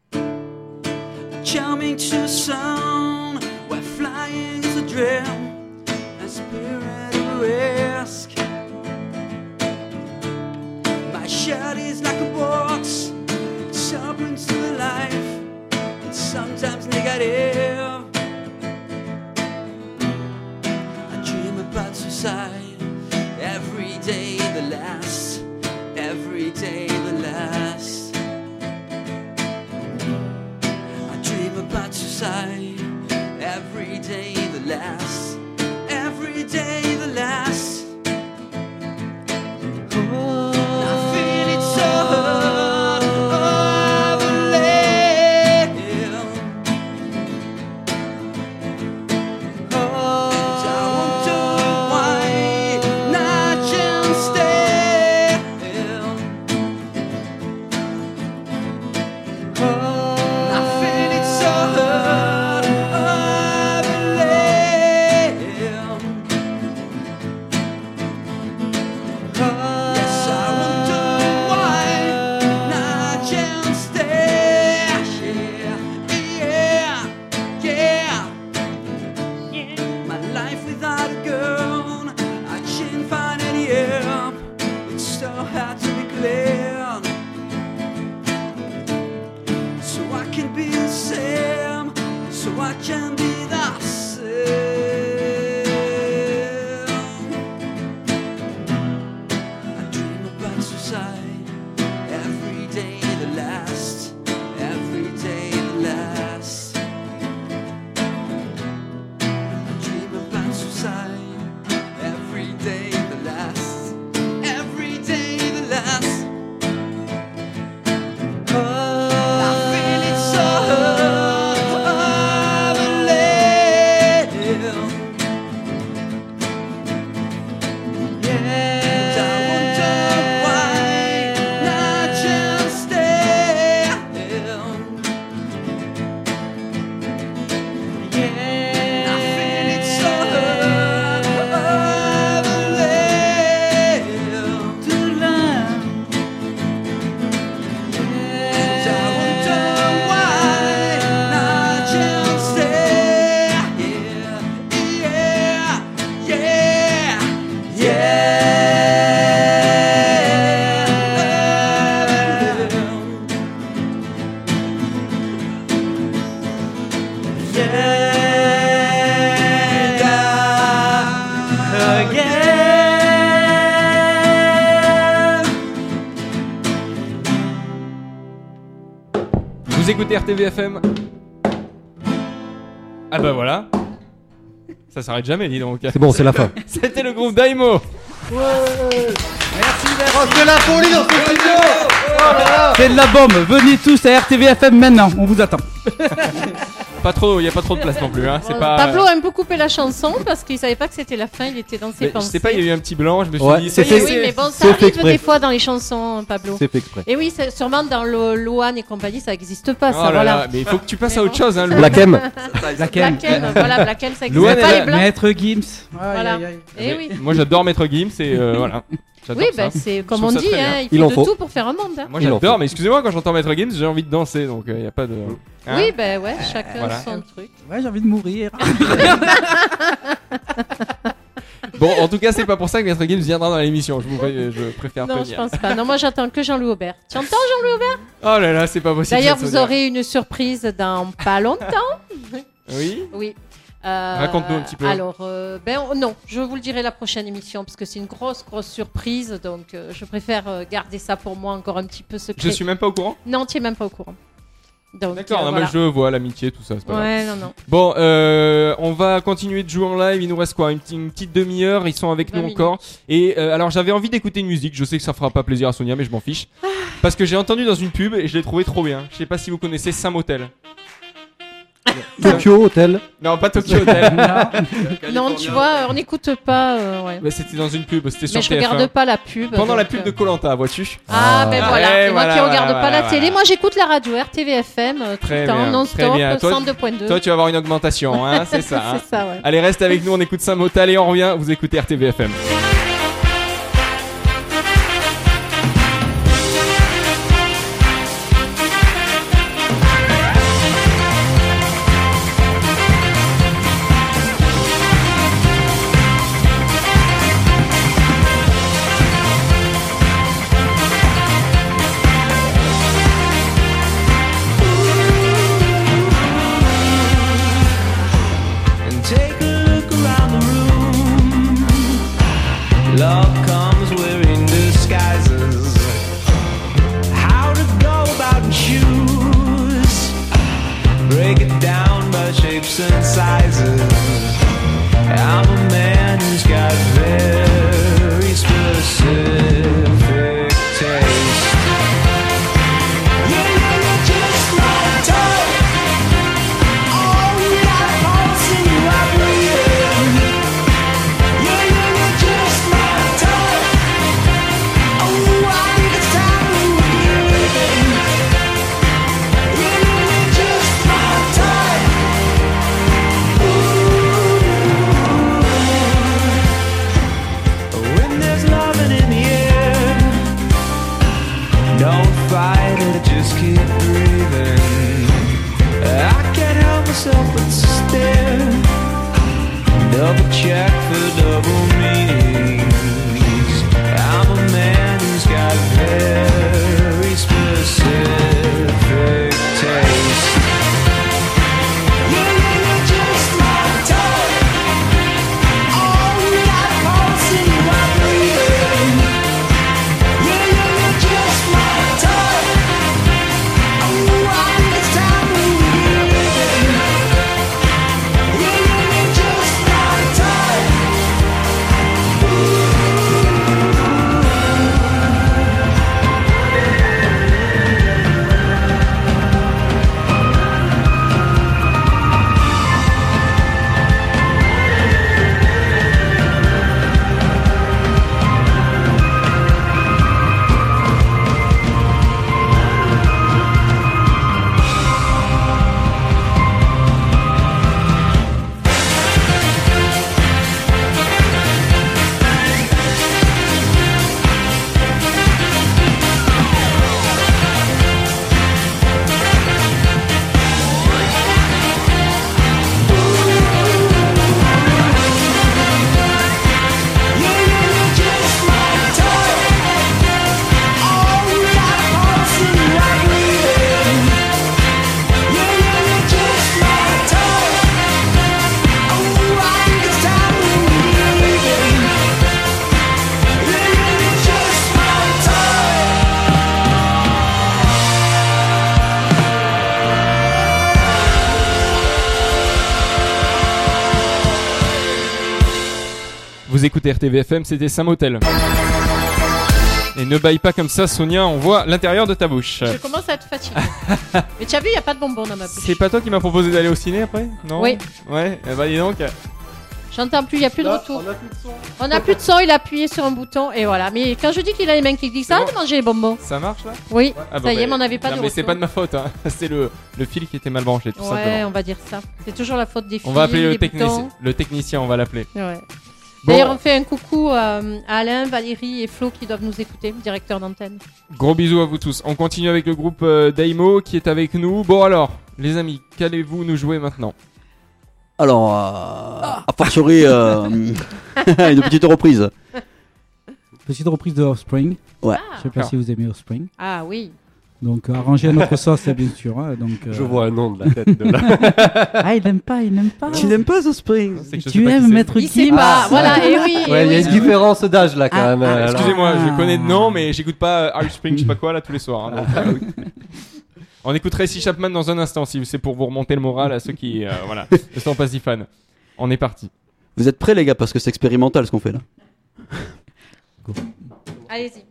Coming to sound where flying is a dream, a spirit of risk. My shirt is like a box, it's open to the life, it's sometimes negative. I dream about suicide every day the last, every day the last. About suicide every day the last, every day the last. Oh, I feel it so hard over there. Oh, I wonder why not just stay. Oh. Vous écoutez R T V F M. Ah bah voilà. Ça s'arrête jamais, dis donc. C'est bon, c'est la fin. C'était le groupe Daimo. Ouais. Merci, merci. Oh, c'est la folie dans ce studio. Oh là là. C'est de la bombe. Venez tous à R T V F M maintenant. On vous attend. Pas trop, il y a pas trop de place non plus. Hein. C'est Euh, pas. Pablo a un peu coupé la chanson parce qu'il savait pas que c'était la fin. Il était dans ses Mais je pensées. sais pas, il y a eu un petit blanc. Je me suis Ouais, dit. c'est ça y est, fait. Oui, mais bon, ça c'est fait arrive exprès. des fois dans les chansons, Pablo. C'est fait exprès. Et oui, c'est- sûrement dans le Loan et compagnie, ça n'existe pas, Oh ça. là Voilà. là, mais il faut que tu passes Mais à autre bon. chose. Hein, le- Black M. Black M. Black M, voilà, Black M, ça Loan, existe pas, elle les a- blancs. Maître Gims. Voilà. Eh oui. Moi j'adore Maître Gims et euh, voilà. J'adore Oui, ça. bah, c'est comme Je on trouve ça dit, très bien. hein, il Il faut en de faut. tout pour faire un monde. hein. Moi Il en j'adore, faut. mais excusez-moi, quand j'entends Maître Gims, j'ai envie de danser, donc il n'y a pas de. Hein Oui, bah ouais, chacun Voilà. son truc. Ouais, j'ai envie de mourir. Bon, en tout cas, c'est pas pour ça que Maître Gims viendra dans l'émission. Je, vous pré- je préfère Non, je prévenir. pense pas. Non, moi j'attends que Jean-Louis Aubert. Tu entends Jean-Louis Aubert? Oh là là, c'est pas possible. D'ailleurs, cette vous Sonia. aurez une surprise dans pas longtemps. Oui. Oui. Euh, Raconte-nous un petit peu. Alors, euh, ben oh, non, je vous le dirai la prochaine émission parce que c'est une grosse, grosse surprise. Donc, euh, je préfère euh, garder ça pour moi encore un petit peu secret. Je suis même pas au courant. Non, tu es même pas au courant. Donc, D'accord, euh, non, voilà. mais je vois l'amitié, tout ça, c'est pas grave. Ouais, non, non. Bon, euh, on va continuer de jouer en live. Il nous reste quoi, une, petite- une petite demi-heure. Ils sont avec vingt nous minutes. encore. Et euh, alors, j'avais envie d'écouter une musique. Je sais que ça fera pas plaisir à Sonia, mais je m'en fiche. Ah. Parce que j'ai entendu dans une pub et je l'ai trouvé trop bien. Je sais pas si vous connaissez Saint-Motel. Tokyo Hotel. Non, pas Tokyo Hotel. Non, tu vois, on n'écoute pas. euh, ouais. Mais c'était dans une pub, c'était sur Mais je T F un. regarde pas la pub. Pendant la donc, pub euh. de Koh-Lanta, vois-tu. Ah, ben Ah, voilà. ouais, Et moi voilà, qui regarde voilà, pas la voilà, télé, voilà. moi j'écoute la radio R T V F M euh, tout Très le temps, bien, non-stop, très bien. Toi, cent deux point deux. Toi, tu vas avoir une augmentation, hein, c'est ça. hein. C'est ça, ouais. Allez, reste avec nous, on écoute Saint-Motal et on revient. Vous écoutez R T V F M. And take a look around the room. Love comes wearing disguises. How to go about in shoes. Break it down by shapes and sizes. I'm a man who's got very specific taste. Yeah, yeah, you're just my type. Oh, you got a pulse and you are breathing. Yeah, yeah, you're just my type. Oh, I think it's time we begin. Yeah, yeah, you're just my type. Ooh. When there's loving in the air, don't fight it, just keep breathing. I can't help myself but stare. Double check for double meanings. I'm a man who's got very specific taste. Yeah, yeah, you're just my type. Oh, you got a pulse and you are breathing. Yeah, yeah, you're just my type. Oh, I think it's time we begin. Yeah, yeah, you're just my type. Yeah, yeah, you're just my type. Oh, you got a pulse and you are breathing. Yeah, yeah, you're just my type. Oh, I think it's time we begin. Yeah, yeah, you're just my type. Vous écoutez R T V F M, c'était Saint-Motel. Et ne baille pas comme ça, Sonia, on voit l'intérieur de ta bouche. Je commence à être fatiguée. Mais tu as vu, il n'y a pas de bonbons dans ma bouche. C'est pas toi qui m'as proposé d'aller au ciné après? Non? Oui. Ouais, eh bah dis donc. J'entends plus, il n'y a plus de Là, retour. on a plus de son. On n'a plus de son, il a appuyé sur un bouton et voilà. Mais quand je dis qu'il a les mains qui glissent, C'est ça bon. de manger les bonbons. Ça marche là? Oui, Ah bah, ça y est, bah, mais on n'avait pas non, de mais retour. c'est pas de ma faute, hein. C'est le, le fil qui était mal branché, tout Ouais, simplement. on va dire ça. C'est toujours la faute des fils, On va appeler le, des technicien. boutons. le technicien, on va l'appeler. Ouais. Bon, D'ailleurs, on fait un coucou euh, à Alain, Valérie et Flo qui doivent nous écouter, directeur d'antenne. gros bisous à vous tous. On continue avec le groupe euh, Daimo qui est avec nous. Bon alors, les amis, qu'allez-vous nous jouer maintenant? Alors, euh, a fortiori, euh, une petite reprise. Petite reprise de Offspring. Ouais. Ah. Je sais pas si vous aimez Offspring. Ah oui. Donc, euh, arranger à notre sauce, bien sûr. hein, donc, euh, Je vois un nom de la tête de là. Ah, il n'aime pas, il n'aime pas. Tu n'aimes pas Offspring? C'est que je sais Tu pas qui aimes c'est. Maître Il sait Gims. pas, voilà, et oui. Ouais, et il y a oui. une différence d'âge là quand Ah, même. ah, euh, alors. Excusez-moi, je Ah. connais de nom, mais j'écoute pas euh, Offspring, je sais pas quoi là tous les soirs. hein, donc, euh, on écoute Tracy Chapman dans un instant, si c'est pour vous remonter le moral à ceux qui, euh, voilà, ne sont pas si fans. On est parti. Vous êtes prêts, les gars, parce que c'est expérimental ce qu'on fait là. Allez-y.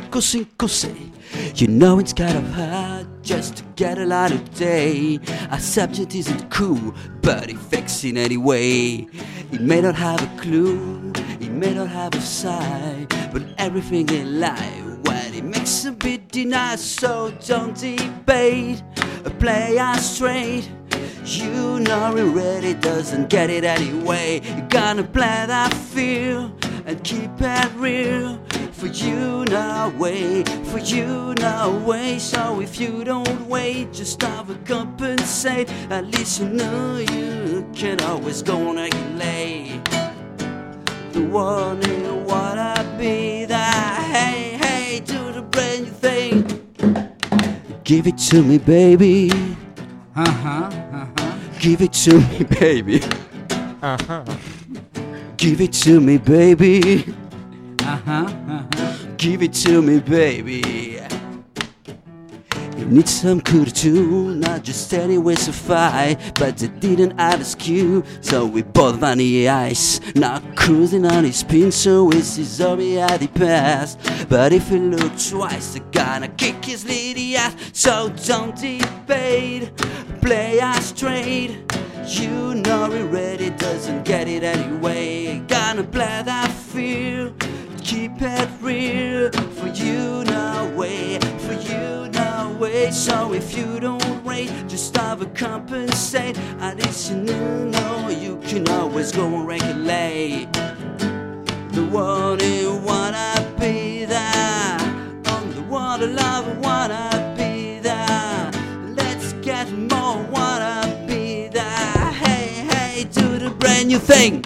cinco cinco seis. You know it's kind of hard just to get a lot of day. A subject isn't cool, but it fixes it anyway. He may not have a clue, he may not have a sign, but everything in life, well, it makes a bit deny. So don't debate, play us straight. You know it really doesn't get it anyway. You're gonna play that feel and keep it real. For you now wait, for you now wait. So if you don't wait, just overcompensate. At least you know you can always go on regulate. The one who wanna be that. Hey, hey, do the brand new thing. Give it to me, baby. Uh-huh, uh-huh. Give it to me, baby. Uh-huh. Give it to me, baby. Uh-huh, uh-huh. Give it to me, baby. You need some cool too, not just any way to fight. But they didn't ask you, so we bought vanilla ice. Now cruising on his pin, so it's his zombie at the past. But if you look twice, they're gonna kick his little ass. So don't debate, play us straight. You know it really doesn't get it anyway. Gonna play that feel, keep it real. For you now wait, for you now wait. So if you don't wait, just overcompensate. At least you know you can always go and regulate. The one who wanna be there, on the water love wanna be there. Let's get more wanna be there. Hey, hey, do the brand new thing.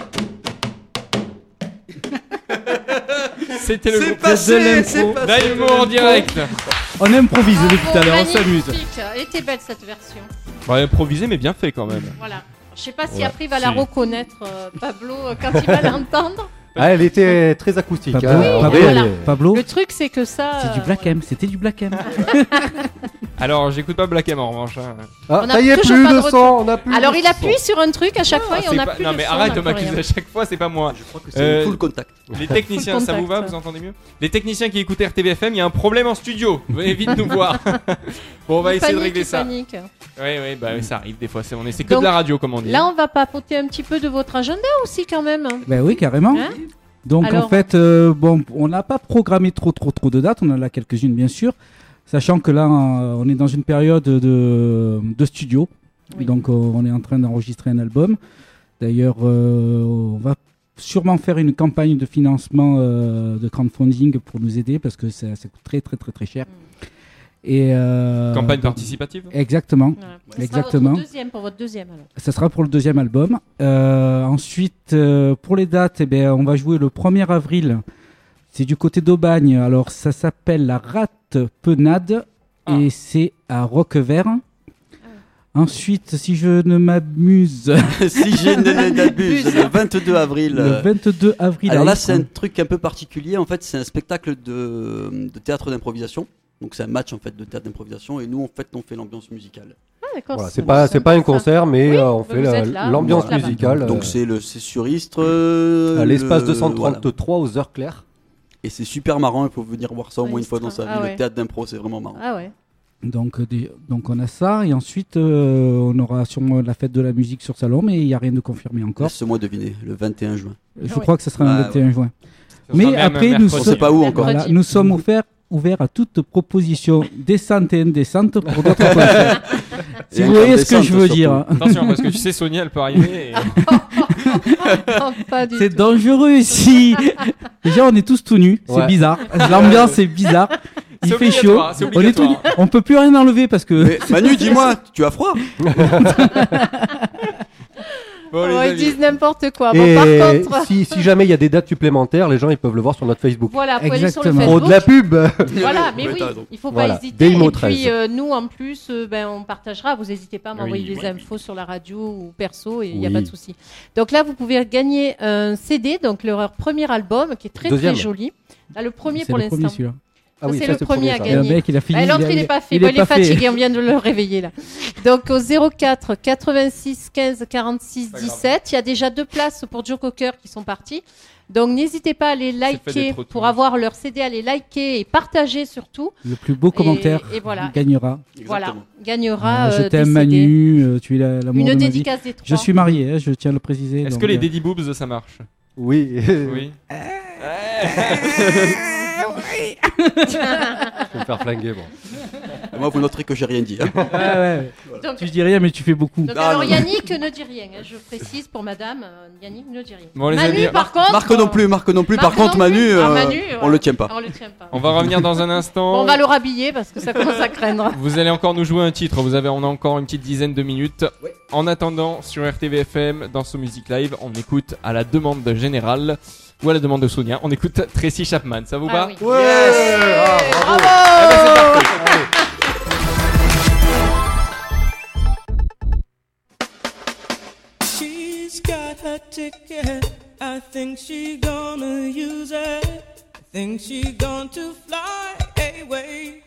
C'était le C'est groupe passé, de l'impro. c'est passé. D'Aïmo en direct. On improvise depuis tout à l'heure, on Magnifique. s'amuse. Elle était belle cette version. Bon, improvisé, mais bien fait quand même. Voilà. Je sais pas si Ouais. après il va la Si. reconnaître, euh, Pablo, euh, quand il va l'entendre. Ah, elle était très acoustique. Pablo, hein. Oui, En Pablo, vrai, voilà. elle est- Pablo, Le truc, c'est que ça. c'est du euh, Black M, c'était du Black M. Alors, j'écoute pas Black M en revanche. hein. Ah, On a ça y est, toujours plus pas de de retour. son, on a plus Alors de il son. appuie sur un truc à chaque fois Ah, et c'est on n'a pas- plus Non de mais son, arrête on de n'a plus m'accuser rien. à chaque fois, c'est pas moi. Je crois que c'est Euh, full contact. Les techniciens, ça vous va? contact. Vous entendez mieux? Les techniciens qui écoutent R T V F M, il y a un problème en studio. Venez vite nous voir. Bon, on va Il essayer de panique, régler il ça. panique. Oui, oui, bah oui, ça arrive des fois. C'est, on est, c'est que Donc, de la radio, comme on dit. Là, on va papoter un petit peu de votre agenda aussi, quand même. Ben oui, carrément. Hein Donc Alors- en fait, euh, bon, on n'a pas programmé trop trop trop de dates, on en a quelques-unes bien sûr, sachant que là euh, on est dans une période de, de studio, Oui. donc euh, on est en train d'enregistrer un album. D'ailleurs, euh, on va sûrement faire une campagne de financement euh, de crowdfunding pour nous aider parce que ça, ça coûte très très très très cher. Et euh, Campagne participative. Exactement. Voilà. Ça Exactement. sera votre deuxième pour votre deuxième alors. Ça sera pour le deuxième album. Euh, ensuite, euh, pour les dates, eh bien, on va jouer le premier avril. C'est du côté d'Aubagne. Alors, ça s'appelle la Rate Penade Ah. et c'est à Roquevert. Ensuite, si je ne m'abuse, Si j'ai ne m'abuse, le vingt-deux avril. le euh, vingt-deux avril. Alors à là, Ypres. c'est un truc un peu particulier. En fait, c'est un spectacle de, de théâtre d'improvisation. Donc c'est un match en fait de théâtre d'improvisation et nous en fait on fait l'ambiance musicale. Ah, d'accord. Voilà, ça c'est me pas, semble c'est pas un ça. concert, mais Oui, euh, on bah, fait vous la- êtes là, l'ambiance vous êtes là-bas. musicale. Donc euh, c'est le c'est sur Istres euh, à l'espace le- deux cent voilà. trente-trois aux heures claires. Et c'est super marrant. Il faut venir voir ça au Ouais, moins une fois dans Istres. sa vie. Ah ouais. Le théâtre d'impro, c'est vraiment marrant. Ah ouais. Donc, euh, des- donc on a ça et ensuite euh, on aura sûrement la fête de la musique sur Salon, mais il n'y a rien de confirmé encore. Laisse-moi deviner, le vingt et un juin. Je Ah ouais. crois que ce sera le Ah, vingt et un juin. Ça Mais sera même après, un nous mercredi. On sait pas où encore. Voilà, Mercredi. nous sommes ouverts, ouverts à toute proposition décente et indécente pour d'autres concerts. Si Et vous voyez ce que incandescente, je veux surtout. dire, hein. Attention, parce que tu sais, Sonia, elle peut arriver. et- Non, pas du C'est tout. dangereux ici. Déjà, on est tous tout nus, c'est Ouais. bizarre. L'ambiance est bizarre. Il C'est fait chaud. obligatoire, c'est On est tout nus. obligatoire. On peut plus rien enlever parce que Mais Manu, dis-moi, tu as froid? Bon, les Oh, ils amis. disent n'importe quoi. Bon, Et par contre, si, si jamais il y a des dates supplémentaires, les gens ils peuvent le voir sur notre Facebook. voilà, vous aller sur le Exactement. Trop Facebook. de la pub. Voilà, mais Ouais, oui, t'as raison. il faut Voilà, pas hésiter. Daymo Et treize. puis euh, nous, en plus, euh, ben, on partagera. Vous n'hésitez pas à m'envoyer Oui, des oui. infos sur la radio ou perso, et il n'y a Oui. pas de souci. Donc là, vous pouvez gagner un C D, donc leur premier album, qui est très Deuxième. très joli. Là, le premier c'est pour le premier l'instant. celui-là. Ah Ça, oui, c'est ça le c'est premier à ça. Et le gagner. mec, il a fini. Eh, l'autre, a- il est pas fait. il Bon, est il est pas fait. fatigué, on vient de le réveiller là. Donc au zéro quatre quatre-vingt-six quinze quarante-six Pas grave. dix-sept, il y a déjà deux places pour Joe Cocker qui sont partis. Donc n'hésitez pas à les fait liker d'être pour retourné. avoir leur C D, à les liker et partager surtout. Le plus beau commentaire et voilà. gagnera. Voilà, gagnera Euh, je euh, t'aime des C D. Manu, euh, tu es la- l'amour Une de ma vie. dédicace des trois. Je suis marié, hein, je tiens à le préciser. Est-ce donc, que les euh, Daddy Boobs ça marche? Oui. Oui. Je vais me faire flinguer, bon. Et moi, vous noterez que j'ai rien dit. hein. Ouais, ouais. Donc- Tu dis rien, mais tu fais beaucoup. Donc Ah, alors non. Yannick ne dit rien, hein, je précise pour madame, euh, Yannick ne dit rien. Bon, les Manu amis, par contre... Marc non plus, Marc non plus. Marc Par contre, non plus. Manu, Ah, euh, Manu, on voilà. le tient pas. On le tient pas. On va revenir dans un instant. Bon, on va le rhabiller parce que ça commence à craindre. Vous allez encore nous jouer un titre. Vous avez, on a encore une petite dizaine de minutes. En attendant, sur R T V F M, dans ce Music Live, on écoute à la demande de Général ou à la demande de Sonia, on écoute Tracy Chapman. Ça vous Ah va? oui. Ouais. Ah, bravo. Eh ben, c'est parti. Allez. She's got her ticket. I think she gonna use it. I think she going to fly away.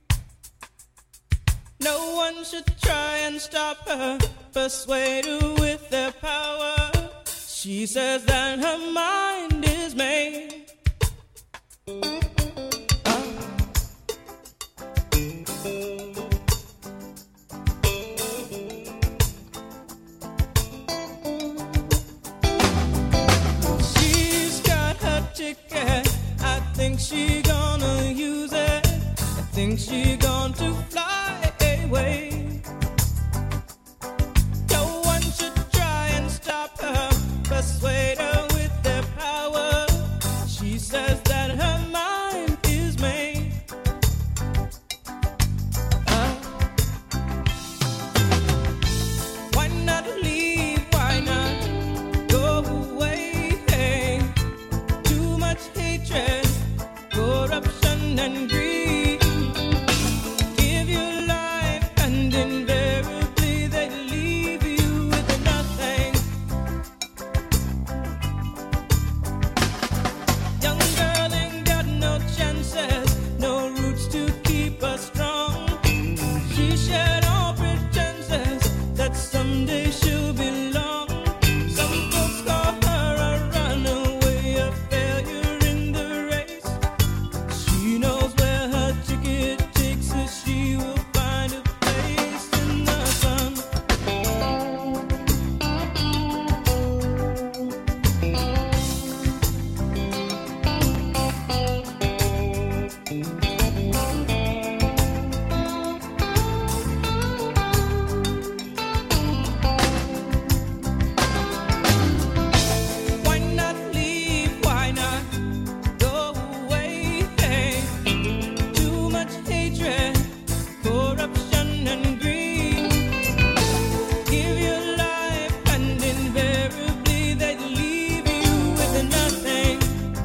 No one should try and stop her, persuade her with their power. She says that her mind is made. She's got her ticket. I think she gonna use it. I think she going to fly away. No one should try and stop her, persuade her with their power. She says that her mind is made. Uh, why not leave? Why not go away? Hey, too much hatred, corruption and greed. Give your life and invariably they leave you with nothing. Young girl ain't got no chances, no roots to keep her strong. She shed all pretenses that someday she'll belong. Some folks call her a runaway, a failure in the race. She knows where her ticket takes her. She will find a place in the sun. Why not leave? Why not go away? Hey, too much hatred, corruption and greed. Give your life and invariably they leave you with nothing.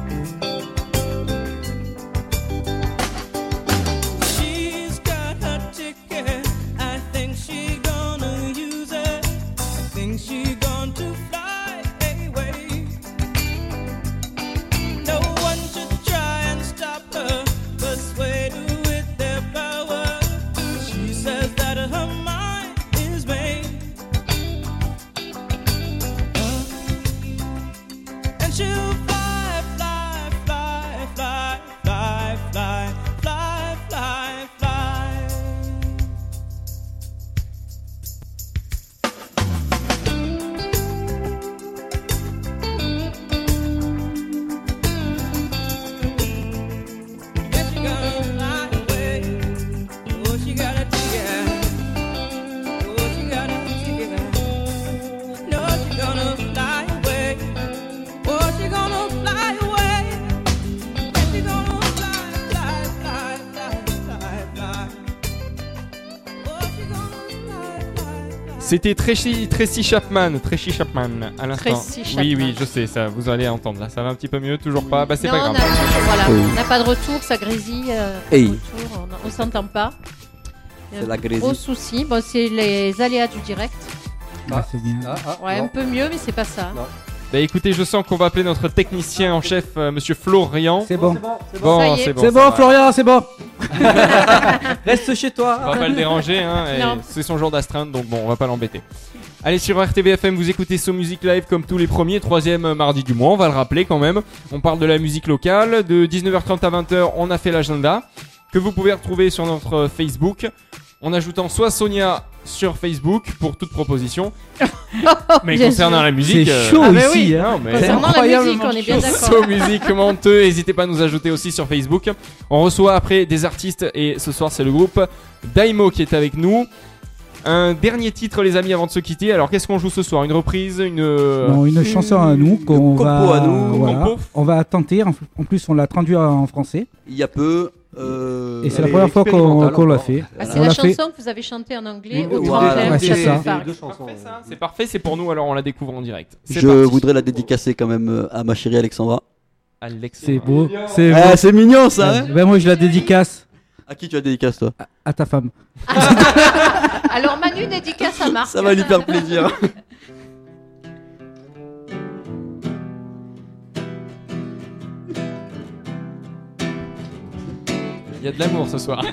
She's got her ticket. I think she gonna use it. I think she going to fly away. No one should try and stop her, persuade her with their power. She says that her mind is made. Uh, and she'll fly, fly, fly, fly, fly, fly, fly, fly, fly. Yeah, she gonna fly away. Oh, she got a ticket. Oh, she got a ticket. No, she gonna fly away. Oh, she gonna fly away. Yeah, she gonna fly, fly, fly, fly, fly, fly. Oh, she gonna fly, fly, fly. C'était Tracy, Tracy Chapman, Tracy Chapman à l'instant. Tracy Oui, Chapman. oui, je sais, ça, vous allez entendre. Là, ça va un petit peu mieux, toujours pas. Bah, c'est non, pas on grave. a, voilà, Oui. on n'a pas de retour, ça grésille. euh, pas de Hey. retour, on, on s'entend pas. Il y a C'est la un grésille. gros souci. Bon, c'est les aléas du direct. Ah, c'est bien. Ah, ah, Ouais, non. un peu mieux, mais c'est pas ça. Non. Bah, écoutez, je sens qu'on va appeler notre technicien en chef, euh, Monsieur Florian. C'est bon. Bon, Ça y est. c'est bon. C'est ça bon, va. Florian, c'est bon. Reste chez On toi. va pas le déranger, hein. et Non. C'est son jour d'astreinte, donc bon, on va pas l'embêter. Allez sur R T V F M, vous écoutez So Music Live comme tous les premiers, troisième mardi du mois, on va le rappeler quand même. On parle de la musique locale, de dix-neuf heures trente à vingt heures, on a fait l'agenda, que vous pouvez retrouver sur notre Facebook, en ajoutant soit Sonia sur Facebook pour toute proposition. Mais Bien concernant sûr. la musique... C'est euh, chaud Ah, mais ici. oui. hein. non, mais- Concernant la incroyablement musique, on est bien chaud. d'accord. So Music Menteux, n'hésitez pas à nous ajouter aussi sur Facebook. On reçoit après des artistes et ce soir c'est le groupe Daimo qui est avec nous. Un dernier titre les amis avant de se quitter. Alors qu'est-ce qu'on joue ce soir? Une reprise, une... Non, une chanson à nous qu'on compo va, à nous, voilà. compo. On va tenter. En en plus, on l'a traduit en français. Il y a peu. euh, Et c'est la Et première fois qu'on expérimental qu'on l'a encore. fait. Ah, c'est on la l'a fait. chanson que vous avez chantée en anglais Une- au voilà, tremplin ouais, de c'est ça. Château-Parc. Deux chansons. Parfait, ça. C'est parfait, c'est pour nous, alors on la découvre en direct. C'est Je parti. voudrais la dédicacer quand même euh, à ma chérie Alexandra. Alex. C'est beau. C'est Ah, beau. c'est mignon ça, hein. Ben moi, je la dédicace À qui tu as dédicace toi? à, à ta femme. Alors Manu dédicace à Marc. Ça va lui faire plaisir. Il y a de l'amour ce soir.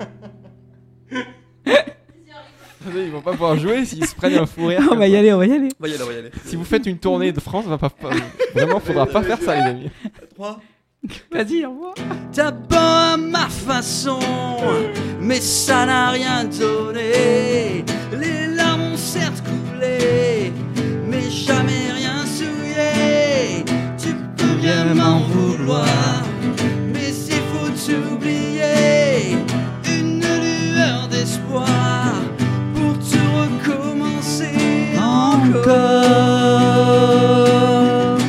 Ils vont pas pouvoir jouer s'ils se prennent un fou rire. On va y aller, on va y aller. On va y aller, on va y aller. Si vous faites une tournée de France, va pas, pas- vraiment faudra pas faire ça les amis. trois. Vas-y, au revoir. T'as beau à ma façon, mais ça n'a rien donné. Les larmes ont certes coulé, mais jamais rien souillé. Tu peux bien m'en vouloir, mais il faut t'oublier. Une lueur d'espoir pour tout recommencer encore.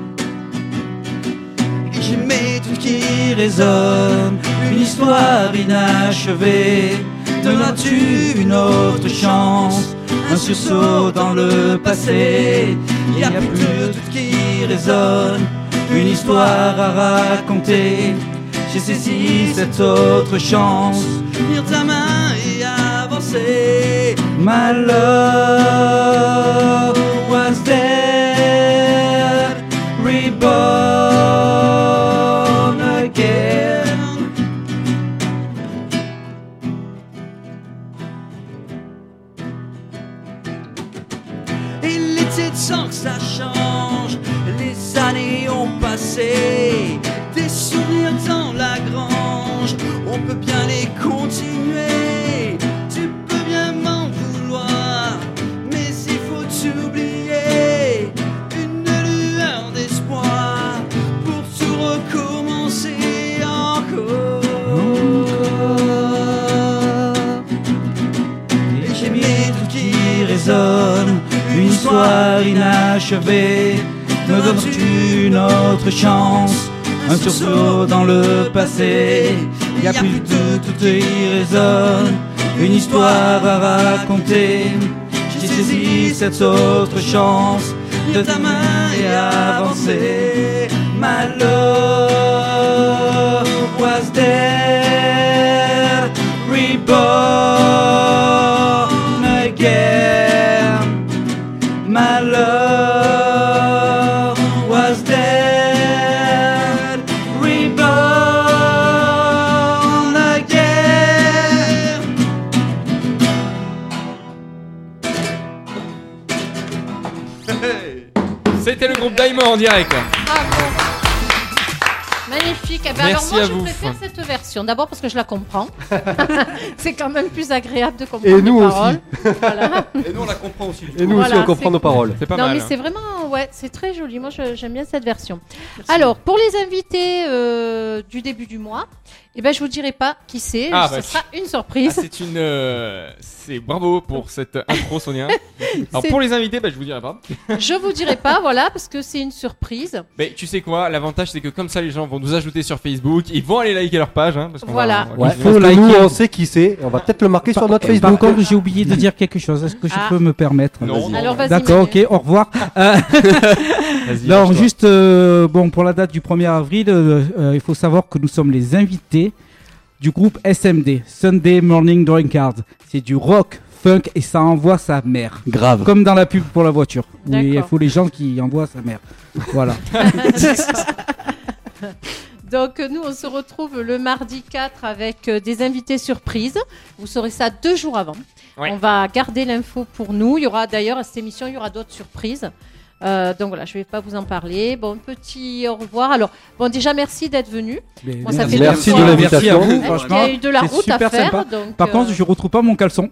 J'ai mes doutes qui résonnent, une histoire inachevée. Donneras-tu une autre chance, un sursaut dans le passé? Il n'y a plus de doutes qui résonnent, une histoire à raconter. J'ai saisi cette autre chance, tenir ta main et avancer. My love was dead, reborn again. Il était temps que ça change, les années ont passé, des souvenirs dans la grange, on peut bien les continuer. Tu peux bien m'en vouloir, mais il faut t'oublier. Une lueur d'espoir pour tout recommencer encore. Et j'ai mes doutes qui résonnent, une histoire inachevée. Me donnes-tu une autre chance, un sursaut dans le passé? Il n'y a plus de tout qui résonne, une histoire à raconter. J'ai saisi cette autre chance, de ta main et avancer. My love was dead, reborn again. My love was dead, reborn again. C'était le groupe Daimo en direct. Bravo. Magnifique. Eh ben Merci alors moi à je vous. préfère cette version. D'abord parce que je la comprends. C'est quand même plus agréable de comprendre Et nous les aussi. paroles. Voilà. Et nous on la comprend aussi. Et nous Voilà, aussi, on comprend c'est nos cool. paroles. C'est pas non mal. mais c'est vraiment ouais, c'est très joli. Moi je- j'aime bien cette version. Alors pour les invités euh, du début du mois, eh ben je vous dirai pas qui c'est. Ah, Ce bah, sera une Ah, surprise. c'est une, euh, c'est bravo pour cette intro Sonia. Alors C'est- pour les invités, bah, je vous dirai pas. Je vous dirai pas, voilà, parce que c'est une surprise. Mais tu sais quoi, l'avantage c'est que comme ça les gens vont nous ajouter sur Facebook, ils vont aller liker leur page, hein, parce qu'on Voilà. va- on va Ouais, continuer. faut Parce que nous, liker. on sait qui c'est. On va peut-être le marquer sur notre Par Facebook. contre, j'ai oublié de dire quelque chose. Est-ce que je Ah. peux me permettre? Non, non. Alors vas-y. D'accord, Manu. ok, au revoir. Euh, Vas-y, non, lâche-toi. juste euh, bon pour la date du premier avril, euh, euh, il faut savoir que nous sommes les invités du groupe S M D, Sunday Morning Drinkard. C'est du rock, funk et ça envoie sa mère. Grave. Comme dans la pub pour la voiture. Où il D'accord. faut les gens qui envoient sa mère. Voilà. Donc euh, nous on se retrouve le mardi quatre avec euh, des invités surprises. Vous saurez ça deux jours avant. Ouais. On va garder l'info pour nous. Il y aura d'ailleurs à cette émission, il y aura d'autres surprises. Euh, donc voilà, je ne vais pas vous en parler. Bon, petit au revoir. Alors, bon, déjà merci d'être venu. Mais Bon, ça merci. fait Merci deux de fois. l'invitation. Merci à vous, Il franchement. y a eu de la c'est route à super faire. sympa. Donc, Par euh, contre, je retrouve pas mon caleçon.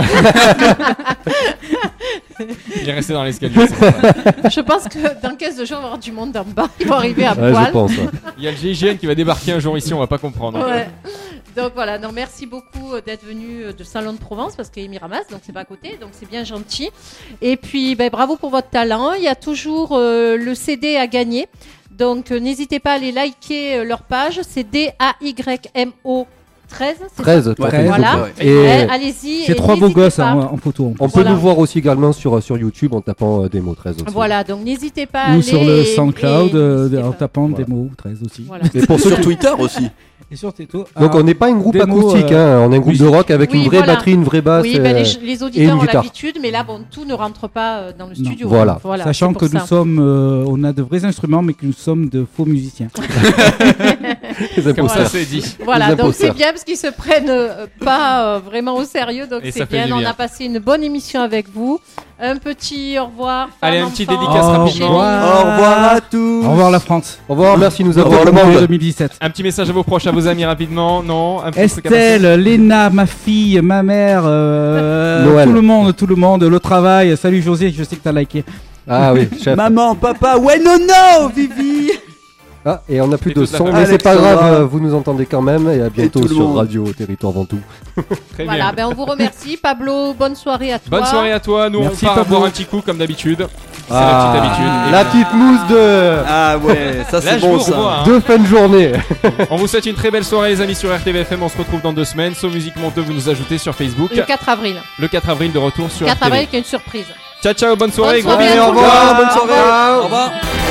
Il est resté dans l'escalier. c'est vrai. je pense que dans quinze jours, il va y avoir du monde en bas. Ils vont arriver à Ouais, poil. je pense. ouais. Il y a le G I G N qui va débarquer un jour ici, on va pas comprendre. Ouais. Donc voilà, non, merci beaucoup euh, d'être venu euh, de Salon de Provence parce qu'il y a Émy Ramas, donc c'est pas à côté, donc c'est bien gentil. Et puis ben, bravo pour votre talent. Il y a toujours euh, le C D à gagner. Donc euh, n'hésitez pas à aller liker euh, leur page. C'est D A Y M O treize. c'est ça treize, pour treize, Facebook, voilà. ouais. Et, Et allez-y. C'est et trois beaux n'hésitez gosses pas. en, en photo. en plus. on peut Voilà. nous voir aussi également sur, sur YouTube en tapant euh, Démo treize aussi. Voilà, donc n'hésitez pas à Ou aller. sur le et- SoundCloud et euh, n'hésitez en pas. tapant Voilà. des mots treize aussi. Voilà. Et pour ceux Sur qui- Twitter aussi. Et sur Teto. Donc ah, on n'est pas un groupe démo, acoustique, euh, hein. On est un groupe oui. de rock avec Oui, une vraie voilà. batterie, une vraie basse. Oui, ben, euh, les, les et auditeurs une ont guitare. l'habitude, mais là, bon, tout ne rentre pas euh, dans le Non. studio. Voilà. Sachant c'est que pour nous ça. sommes, euh, on a de vrais instruments, mais que nous sommes de faux musiciens. les Comme ça, imposteurs. c'est dit. Voilà, Les donc c'est imposteurs. bien parce qu'ils se prennent euh, pas euh, vraiment au sérieux, donc Et c'est ça fait bien. du On bien. a passé une bonne émission avec vous. Un petit au revoir. Allez, femme, un petit enfant. dédicace Au rapidement. revoir. Au revoir à tous. Au revoir la France. Au revoir, merci de nous Au avoir revoir, le monde. deux mille dix-sept. Un petit message à vos proches, à vos amis rapidement. Non, un petit truc à passer. Estelle, Léna, ma fille, ma mère, euh, Noël. tout le monde, tout le monde, le travail. Salut José, je sais que t'as liké. Ah oui, chef. Maman, papa, ouais, non, non, Vivi. Ah, et on n'a plus Et de toute la son, famille. mais c'est pas Alexandra. grave, euh, vous nous entendez quand même, et à bientôt tout le sur monde. Radio Territoire Ventoux. Très Voilà, bien. ben on vous remercie. Pablo, bonne soirée à toi. Bonne soirée à toi. Nous, Merci, on part Pablo. boire un petit coup comme d'habitude. C'est Ah, la petite habitude. Et La puis, petite mousse de, Ah ouais, ça là, c'est je bon vous ça. revois, hein. de fin de journée. On vous souhaite une très belle soirée, les amis, sur R T V F M. On se retrouve dans deux semaines. So Musique Monteux, vous nous ajoutez sur Facebook. Le quatre avril. Le quatre avril de retour sur quatre R T V. avril, qui est une surprise. Ciao, ciao, bonne soirée. Bonne gros soirée bisous. à Allez, au tout le revoir, monde. bonne soirée. Au revoir. Au revoir.